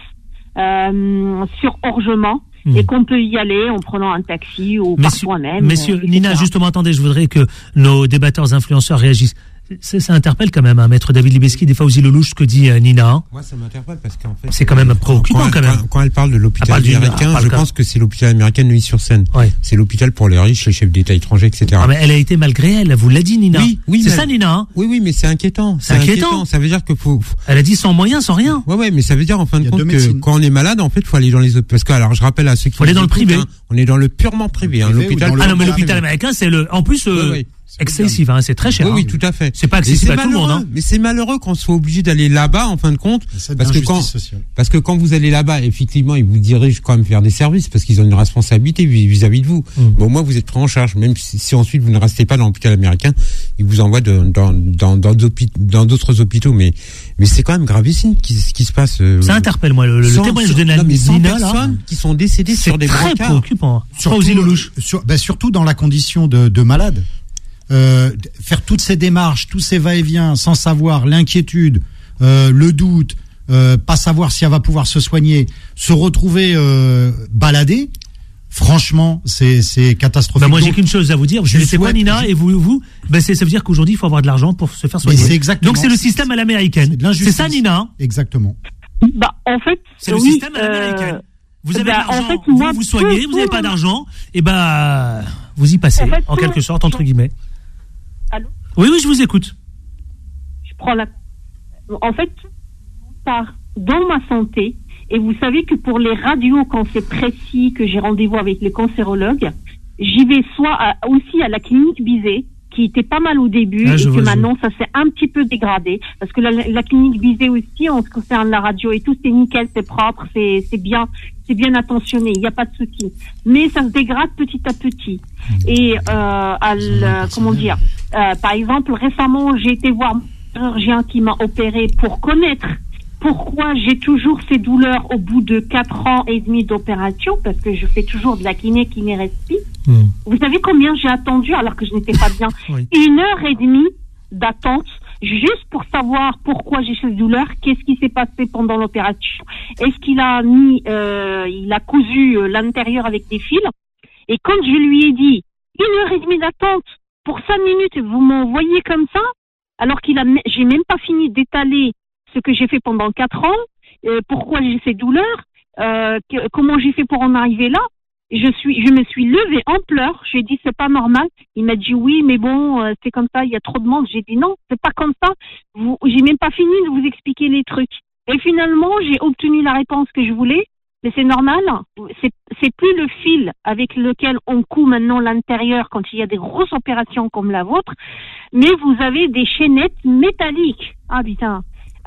sur Orgement. Et qu'on peut y aller en prenant un taxi ou par soi-même. Messieurs, Nina, justement, attendez, je voudrais que nos débatteurs influenceurs réagissent. Ça interpelle quand même, Maître David Libeski et Fawzi Lelouch, ce que dit Nina. Moi, ça m'interpelle parce qu'en fait. C'est quand même préoccupant quand même. Quand elle parle de l'hôpital américain, je pense que c'est l'hôpital américain de Neuilly-sur-Seine. C'est l'hôpital pour les riches, les chefs d'État étrangers, etc. Ah, mais elle a été malgré elle, vous l'a dit, Nina. Oui, c'est ça, Nina, hein. Oui, mais c'est inquiétant. C'est inquiétant. Ça veut dire que Elle a dit sans moyens, sans rien. Ouais, mais ça veut dire en fin de compte que quand on est malade, en fait, faut aller dans les autres. Parce que, alors, je rappelle à ceux qui. Faut aller dans le privé. On est dans le purement privé, l'hôpital. Ah non, mais l'hôpital américain, c'est en plus, excessif, hein, c'est très cher. Oui, tout à fait. C'est pas accessible à tout le monde, hein. Mais c'est malheureux qu'on soit obligé d'aller là-bas, en fin de compte, parce que quand vous allez là-bas, effectivement, ils vous dirigent quand même faire des services, parce qu'ils ont une responsabilité vis-à-vis de vous. Bon, moi, vous êtes pris en charge, même si ensuite vous ne restez pas dans l'hôpital américain, ils vous envoient dans d'autres hôpitaux, mais c'est quand même gravissime ce qui se passe. Ça interpelle, moi, le témoignage de Nina, personnes qui sont décédées sur des brancards. C'est très préoccupant. Surtout dans la condition de malade. Faire toutes ces démarches, tous ces va-et-vient, sans savoir, l'inquiétude, le doute, pas savoir si elle va pouvoir se soigner, se retrouver baladée, franchement, c'est catastrophique. Moi, j'ai qu'une chose à vous dire. Je ne sais pas, Nina, et vous, ça veut dire qu'aujourd'hui, il faut avoir de l'argent pour se faire soigner. Donc, c'est le système à l'américaine. C'est ça, Nina? Exactement. En fait, c'est le système à l'américaine. Vous avez de l'argent, vous vous soignez, vous n'avez pas d'argent, et vous y passez, en quelque sorte, entre guillemets. Allô? Oui, je vous écoute. Je prends En fait, dans ma santé, et vous savez que pour les radios, quand c'est précis, que j'ai rendez-vous avec les cancérologues, j'y vais aussi à la clinique Bizet, qui était pas mal au début, et que maintenant ça s'est un petit peu dégradé, parce que la clinique Bizet aussi, en ce qui concerne la radio et tout, c'est nickel, c'est propre, c'est bien attentionné, il n'y a pas de souci. Mais ça se dégrade petit à petit. Et comment dire, par exemple, récemment, j'ai été voir un chirurgien qui m'a opéré pour connaître pourquoi j'ai toujours ces douleurs au bout de 4 ans et demi d'opération, parce que je fais toujours de la kiné-respi. Vous savez combien j'ai attendu alors que je n'étais pas bien? 1h30 d'attente, juste pour savoir pourquoi j'ai ces douleurs, qu'est-ce qui s'est passé pendant l'opération. Est-ce qu'il a il a cousu l'intérieur avec des fils? Et quand je lui ai dit 1h30 d'attente pour 5 minutes, vous m'envoyez comme ça, alors j'ai même pas fini d'étaler ce que j'ai fait pendant 4 ans, pourquoi j'ai ces douleurs, comment j'ai fait pour en arriver là. Je me suis levée en pleurs, j'ai dit c'est pas normal. Il m'a dit oui, mais bon, c'est comme ça, il y a trop de monde. J'ai dit non, c'est pas comme ça. J'ai même pas fini de vous expliquer les trucs. Et finalement, j'ai obtenu la réponse que je voulais. Mais c'est normal, c'est plus le fil avec lequel on coud maintenant l'intérieur quand il y a des grosses opérations comme la vôtre, mais vous avez des chaînettes métalliques. Ah putain.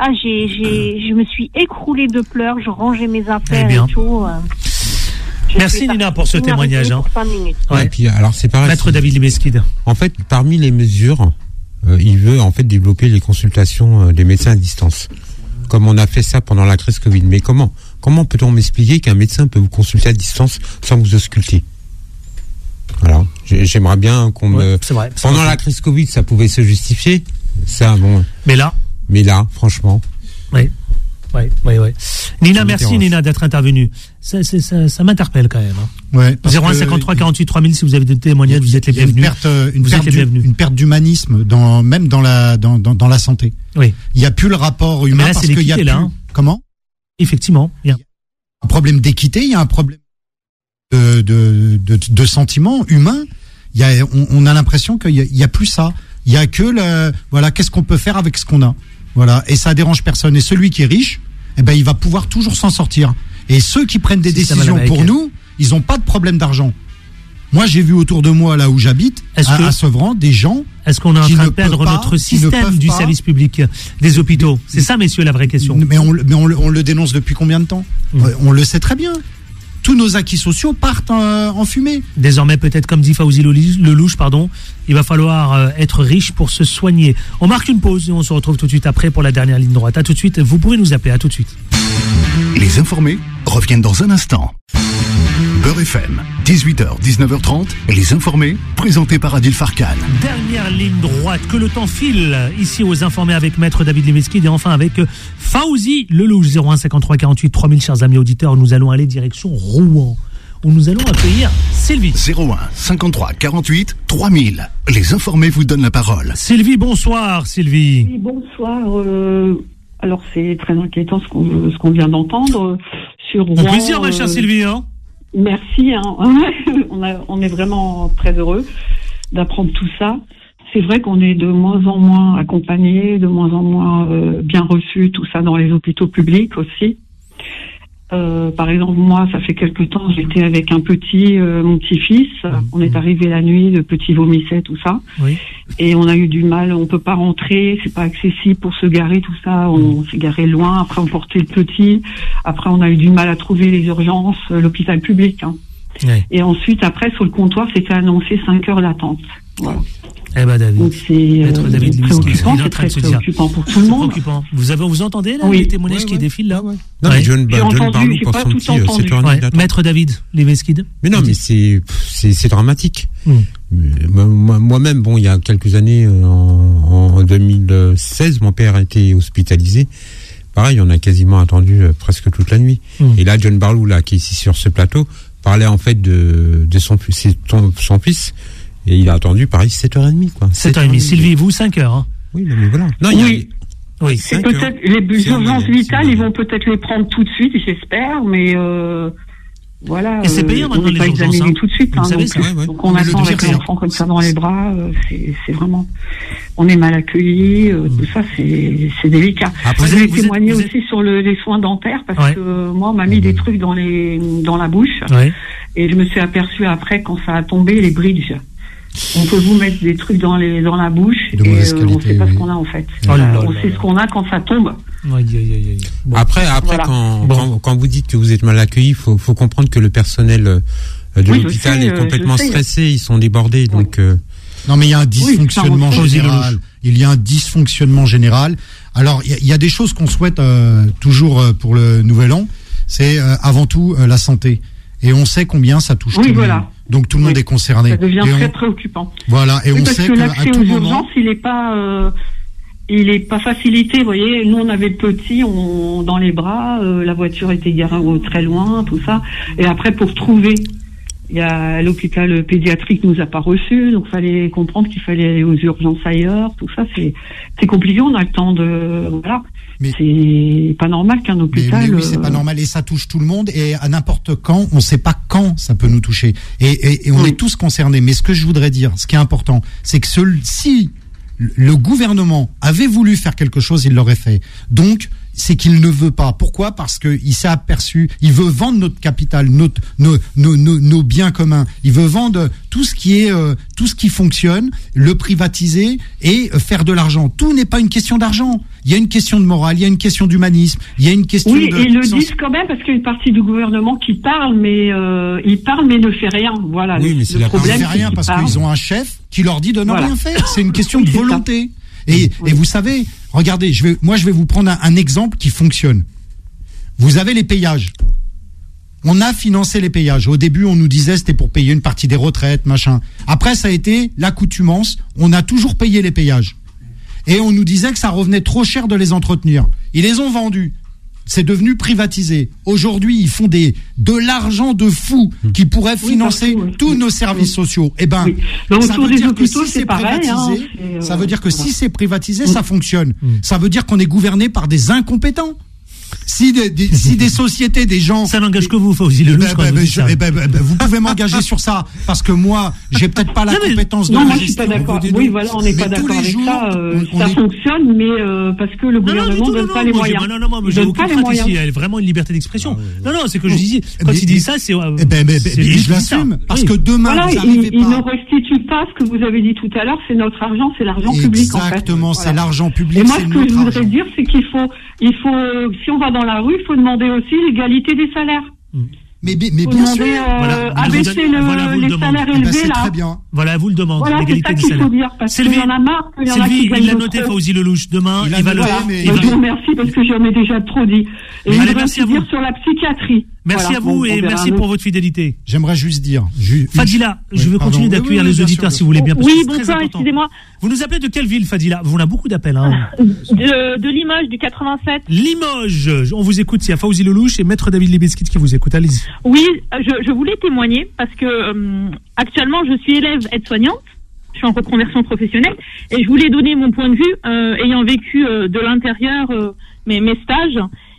Je me suis écroulée de pleurs, je rangeais mes affaires et tout. Merci Nina pour ce témoignage. Et puis alors c'est pareil. Maître David Libeski. En fait, parmi les mesures, il veut en fait développer les consultations des médecins à distance. comme on a fait ça pendant la crise Covid. Mais comment peut-on m'expliquer qu'un médecin peut vous consulter à distance sans vous ausculter? Voilà. J'aimerais bien qu'on pendant la crise Covid, ça pouvait se justifier. Ça, bon. Mais là, franchement. Oui. Nina, merci Nina d'être intervenue. Ça m'interpelle quand même. Ouais, 01 53 48 3000 si vous avez des témoignages, vous êtes les bienvenus. Une perte d'humanisme même dans la santé. Oui. Il n'y a plus le rapport humain parce qu'il y a plus. Comment? Effectivement. Il y a un problème d'équité, il y a un problème de sentiment humain. On a l'impression qu'il y a plus ça. Il y a que qu'est-ce qu'on peut faire avec ce qu'on a. Voilà, et ça dérange personne. Et celui qui est riche, il va pouvoir toujours s'en sortir. Et ceux qui prennent des décisions pour nous, ils n'ont pas de problème d'argent. Moi, j'ai vu autour de moi, là où j'habite, à Sevran, des gens. Est-ce qu'on est en train de perdre notre système du service public des hôpitaux? C'est ça, messieurs, la vraie question. Mais on le dénonce depuis combien de temps? On le sait très bien. Tous nos acquis sociaux partent en fumée. Désormais, peut-être, comme dit Fawzi Lelouch, il va falloir être riche pour se soigner. On marque une pause et on se retrouve tout de suite après pour la dernière ligne droite. À tout de suite. Vous pouvez nous appeler. À tout de suite. Les informés reviennent dans un instant. Beurre FM, 18h, 19h30, les informés, présentés par Adil Farkan. Dernière ligne droite, que le temps file, ici aux informés avec Maître David Leveskid et enfin avec Fawzi Lelouch, 01 53 48 3000, chers amis auditeurs. Nous allons aller direction Rouen, où nous allons accueillir Sylvie. 01 53 48 3000, les informés vous donnent la parole. Sylvie, bonsoir Sylvie. Oui, bonsoir. Alors c'est très inquiétant ce qu'on vient d'entendre sur Rouen. Au plaisir, ma chère Sylvie. Merci. On est vraiment très heureux d'apprendre tout ça. C'est vrai qu'on est de moins en moins accompagnés, de moins en moins bien reçus, tout ça dans les hôpitaux publics aussi. Par exemple, moi, ça fait quelque temps, j'étais avec un mon petit-fils. On est arrivé la nuit, le petit vomissait, tout ça. Oui. Et on a eu du mal, on peut pas rentrer, c'est pas accessible pour se garer, tout ça. On s'est garé loin. Après, on portait le petit. Après, on a eu du mal à trouver les urgences, l'hôpital public. Oui. Et ensuite, après, sur le comptoir, c'était annoncé 5 heures d'attente. Voilà. David. Donc c'est préoccupant, c'est très préoccupant pour tout le monde. Vous entendez là les témoignages qui défilent là? Non, mais John Barlow pour son petit 7h30 d'attente. Maître David Leveskid. Mais non, mais c'est dramatique. Moi-même, il y a quelques années, en 2016, mon père a été hospitalisé. Pareil, on a quasiment attendu presque toute la nuit. Et là, John Barlow, là, qui est ici sur ce plateau, parlait en fait de son fils. Et il a attendu, pareil, 7h30, quoi. 7h30. Sylvie, vous, 5h, Oui, mais voilà. Non, oui. C'est peut-être, les urgences vitales, ils vont peut-être les prendre tout de suite, j'espère, mais voilà. Et c'est payant maintenant, les urgences. On n'est pas examiné tout de suite, vous savez, donc on attend avec l'enfant comme ça dans les bras, c'est vraiment, on est mal accueillis, tout ça, c'est délicat. Je vais témoigner aussi sur les soins dentaires, parce que moi, on m'a mis des trucs dans la bouche, et je me suis aperçue après, quand ça a tombé, les bridges. On peut vous mettre des trucs dans la bouche et on ne sait pas ce qu'on a en fait. On sait ce qu'on a quand ça tombe. Bon. Après voilà. Quand vous dites que vous êtes mal accueilli, faut comprendre que le personnel de l'hôpital est complètement stressé, ils sont débordés. Donc non, mais il y a un dysfonctionnement général. Il y a un dysfonctionnement général. Alors il y a des choses qu'on souhaite toujours pour le nouvel an. C'est avant tout la santé. Et on sait combien ça touche tout le monde. Donc tout le monde est concerné. Ça devient très préoccupant. Voilà, et on sait que l'accès aux urgences, il est pas facilité. Vous voyez, nous on avait le petit, dans les bras, la voiture était garée très loin, tout ça. Et après pour trouver, il y a l'hôpital pédiatrique nous a pas reçus, donc fallait comprendre qu'il fallait aller aux urgences ailleurs. Tout ça, c'est compliqué. On a le temps de Mais c'est pas normal qu'un hôpital. Mais oui, c'est pas normal et ça touche tout le monde et à n'importe quand, on sait pas quand ça peut nous toucher et on est tous concernés. Mais ce que je voudrais dire, ce qui est important, c'est que si le gouvernement avait voulu faire quelque chose, il l'aurait fait. Donc c'est qu'il ne veut pas. Pourquoi ? Parce que il s'est aperçu, il veut vendre notre capital, nos biens communs. Il veut vendre tout ce qui fonctionne, le privatiser et faire de l'argent. Tout n'est pas une question d'argent. Il y a une question de morale, il y a une question d'humanisme, il y a une question de... Oui, et ils le disent quand même parce qu'il y a une partie du gouvernement qui parle, mais ne fait rien. Voilà. Oui, mais c'est le problème. Ils ne font rien parce qu'ils ont un chef qui leur dit de ne rien faire. C'est une question de volonté. Et vous savez, Regardez, je vais vous prendre un exemple qui fonctionne. Vous avez les payages. On a financé les payages. Au début, on nous disait c'était pour payer une partie des retraites, machin. Après, ça a été l'accoutumance. On a toujours payé les payages. Et on nous disait que ça revenait trop cher de les entretenir. Ils les ont vendus. C'est devenu privatisé. Aujourd'hui, ils font de l'argent de fou qui pourrait financer tous nos services sociaux. Eh ben, ça veut dire que si c'est privatisé, ça veut dire que si c'est privatisé, ça fonctionne. Ça veut dire qu'on est gouverné par des incompétents. Si des sociétés, des gens... Ça n'engage que vous, Fawzi Lelouch. Vous pouvez m'engager sur ça, parce que moi, j'ai peut-être pas la compétence de... Non, moi je suis pas d'accord. Oui, voilà, on n'est pas d'accord avec ça. Ça fonctionne, mais parce que le gouvernement ne donne pas les moyens. Non, mais j'ai aucune crainte ici. Il y a vraiment une liberté d'expression. Non, c'est que je disais, quand il dit ça, c'est... Je l'assume, parce que demain, vous n'arrivez pas... Il ne restitue pas ce que vous avez dit tout à l'heure, c'est notre argent, c'est l'argent public, en fait. Exactement, c'est l'argent public, et moi, ce que je voudrais dire, c'est qu'il faut, si on va dans la rue, il faut demander aussi l'égalité des salaires. Mais bien sûr, abaisser les salaires élevés, là. Très bien. Voilà, vous le demande, voilà, l'égalité des salaires. Faut dire, parce qu'il y en a marre, il y en a qui gagnent il l'a noté, Fawzi Lelouch. Demain, il va le faire. Je vous remercie parce que j'en ai déjà trop dit. Et je voudrais aussi dire sur la psychiatrie. Merci à vous et merci pour votre fidélité. J'aimerais juste dire. Fadila, je veux continuer d'accueillir les auditeurs si vous voulez bien. Oui, bonsoir, excusez-moi. Vous nous appelez de quelle ville, Fadila? On a beaucoup d'appels. De Limoges, du 87. Limoges, on vous écoute. Il y a Fawzi Lelouch et Maître David Libeskid qui vous écoutent. Allez-y. Oui, je voulais témoigner parce que actuellement je suis élève aide-soignante. Je suis en reconversion professionnelle et je voulais donner mon point de vue ayant vécu de l'intérieur mes stages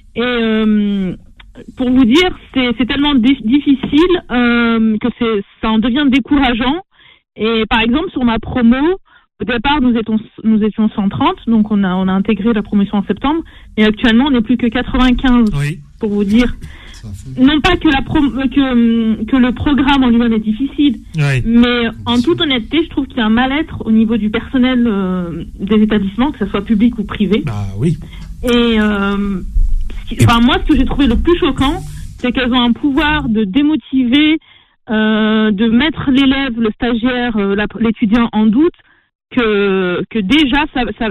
et pour vous dire c'est tellement difficile que ça en devient décourageant. Et par exemple sur ma promo, au départ nous étions 130, donc on a intégré la promotion en septembre, et actuellement on n'est plus que 95. Oui. Pour vous dire. Non pas que que le programme en lui-même est difficile, mais en toute honnêteté, je trouve qu'il y a un mal-être au niveau du personnel des établissements, que ce soit public ou privé. Bah oui. Et moi, ce que j'ai trouvé le plus choquant, c'est qu'elles ont un pouvoir de démotiver, de mettre l'élève, le stagiaire, l'étudiant en doute, que déjà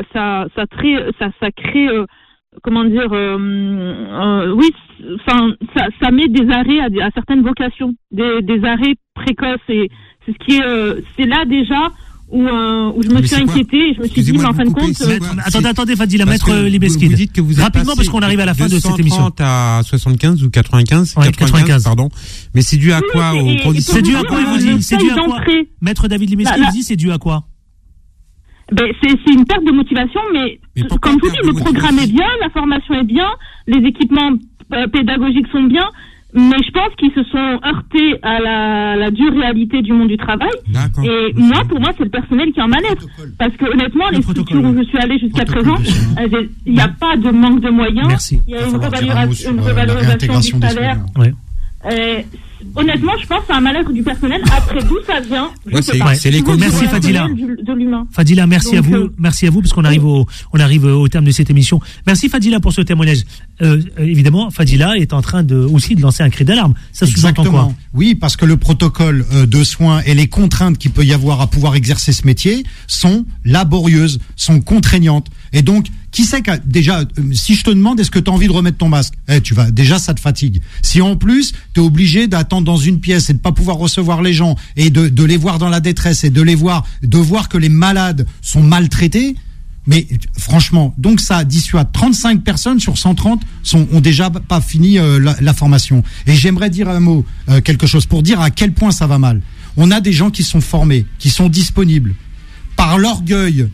ça crée comment dire, oui, enfin, ça met des arrêts à certaines vocations, des arrêts précoces, et c'est ce qui est, c'est là déjà où je me suis inquiétée et je me suis dit, mais en fin de compte, attendez, Fadila, Maître Libeskid. Vous dites que vous rapidement parce qu'on arrive à la fin de cette émission. 130 à 75 ou 95, ouais, 95, pardon. Mais c'est dû à quoi aux conditions? C'est dû à quoi, il vous dit? C'est dû à quoi? Maître David Libeskid vous dit, c'est dû à quoi? Ben, c'est une perte de motivation, mais comme je vous dis, le programme est bien, la formation est bien, les équipements pédagogiques sont bien, mais je pense qu'ils se sont heurtés à la dure réalité du monde du travail. Et pour moi, c'est le personnel qui est en mal-être. Parce que honnêtement, les structures où je suis allée jusqu'à présent, il n'y a pas de manque de moyens. Il y a une revalorisation du salaire. Honnêtement, je pense que c'est un mal-être du personnel. Après, d'où ça vient? C'est l'école. Merci Fadila. De l'humain. Fadila, merci à vous. Merci à vous, parce qu'on arrive au terme de cette émission. Merci Fadila pour ce témoignage. Évidemment, Fadila est en train aussi de lancer un cri d'alarme. Ça sous-entend quoi? Oui, parce que le protocole de soins et les contraintes qu'il peut y avoir à pouvoir exercer ce métier sont laborieuses, sont contraignantes. Et donc, qui sait que, déjà, si je te demande, est-ce que tu as envie de remettre ton masque? Déjà, ça te fatigue. Si en plus, tu es obligé d'attendre dans une pièce et de pas pouvoir recevoir les gens et de les voir dans la détresse et de voir que les malades sont maltraités, mais franchement, donc ça dissuade. 35 personnes sur 130 ont déjà pas fini la formation. Et j'aimerais dire un mot, quelque chose pour dire à quel point ça va mal. On a des gens qui sont formés, qui sont disponibles. Par l'orgueil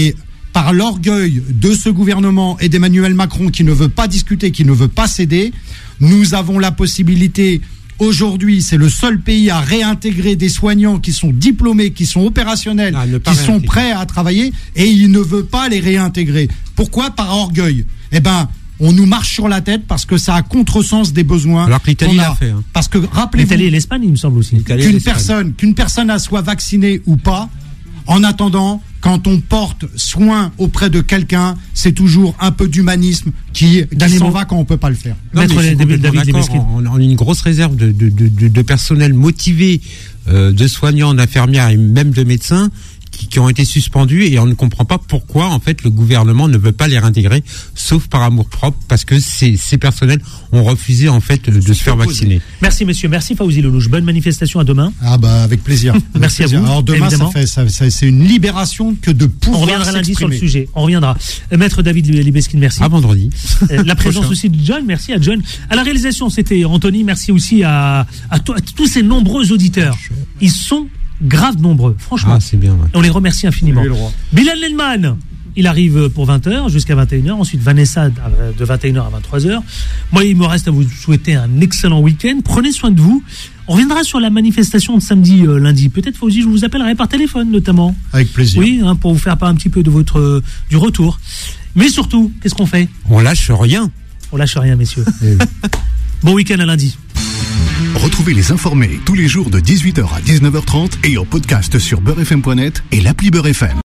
de ce gouvernement et d'Emmanuel Macron qui ne veut pas discuter, qui ne veut pas céder, nous avons la possibilité, aujourd'hui, c'est le seul pays à réintégrer des soignants qui sont diplômés, qui sont opérationnels, qui sont prêts à travailler, et il ne veut pas les réintégrer. Pourquoi? Par orgueil. On nous marche sur la tête parce que ça a contresens des besoins. Alors que l'Italie l'a fait. Parce que rappelez-vous, l'Italie et l'Espagne, il me semble aussi. Qu'une personne soit vaccinée ou pas, en attendant, quand on porte soin auprès de quelqu'un, c'est toujours un peu d'humanisme qui s'en va quand on peut pas le faire. On a une grosse réserve de personnel motivé, de soignants, d'infirmières et même de médecins qui ont été suspendus et on ne comprend pas pourquoi en fait le gouvernement ne veut pas les réintégrer, sauf par amour propre, parce que ces personnels ont refusé en fait de se faire vacciner. Merci messieurs, merci Fawzi Lelouch. Bonne manifestation à demain. Ah bah avec plaisir. Merci à vous. Alors demain c'est une libération que de pouvoir. On reviendra lundi sur le sujet. On reviendra. Maître David Libeskine, merci. À vendredi. La présence aussi de John, merci à John. À la réalisation, c'était Anthony. Merci aussi à tous ces nombreux auditeurs. Ils sont grave nombreux, franchement. Ah, c'est bien. Ouais. On les remercie infiniment. Bilal Lelman, il arrive pour 20h jusqu'à 21h. Ensuite, Vanessa de 21h à 23h. Moi, il me reste à vous souhaiter un excellent week-end. Prenez soin de vous. On reviendra sur la manifestation de samedi, lundi. Peut-être, Fawzi, je vous appellerai par téléphone, notamment. Avec plaisir. Oui, pour vous faire part un petit peu de du retour. Mais surtout, qu'est-ce qu'on fait? On lâche rien. On lâche rien, messieurs. Bon week-end à lundi. Retrouvez les informés tous les jours de 18h à 19h30 et en podcast sur beurrefm.net et l'appli Beurre FM.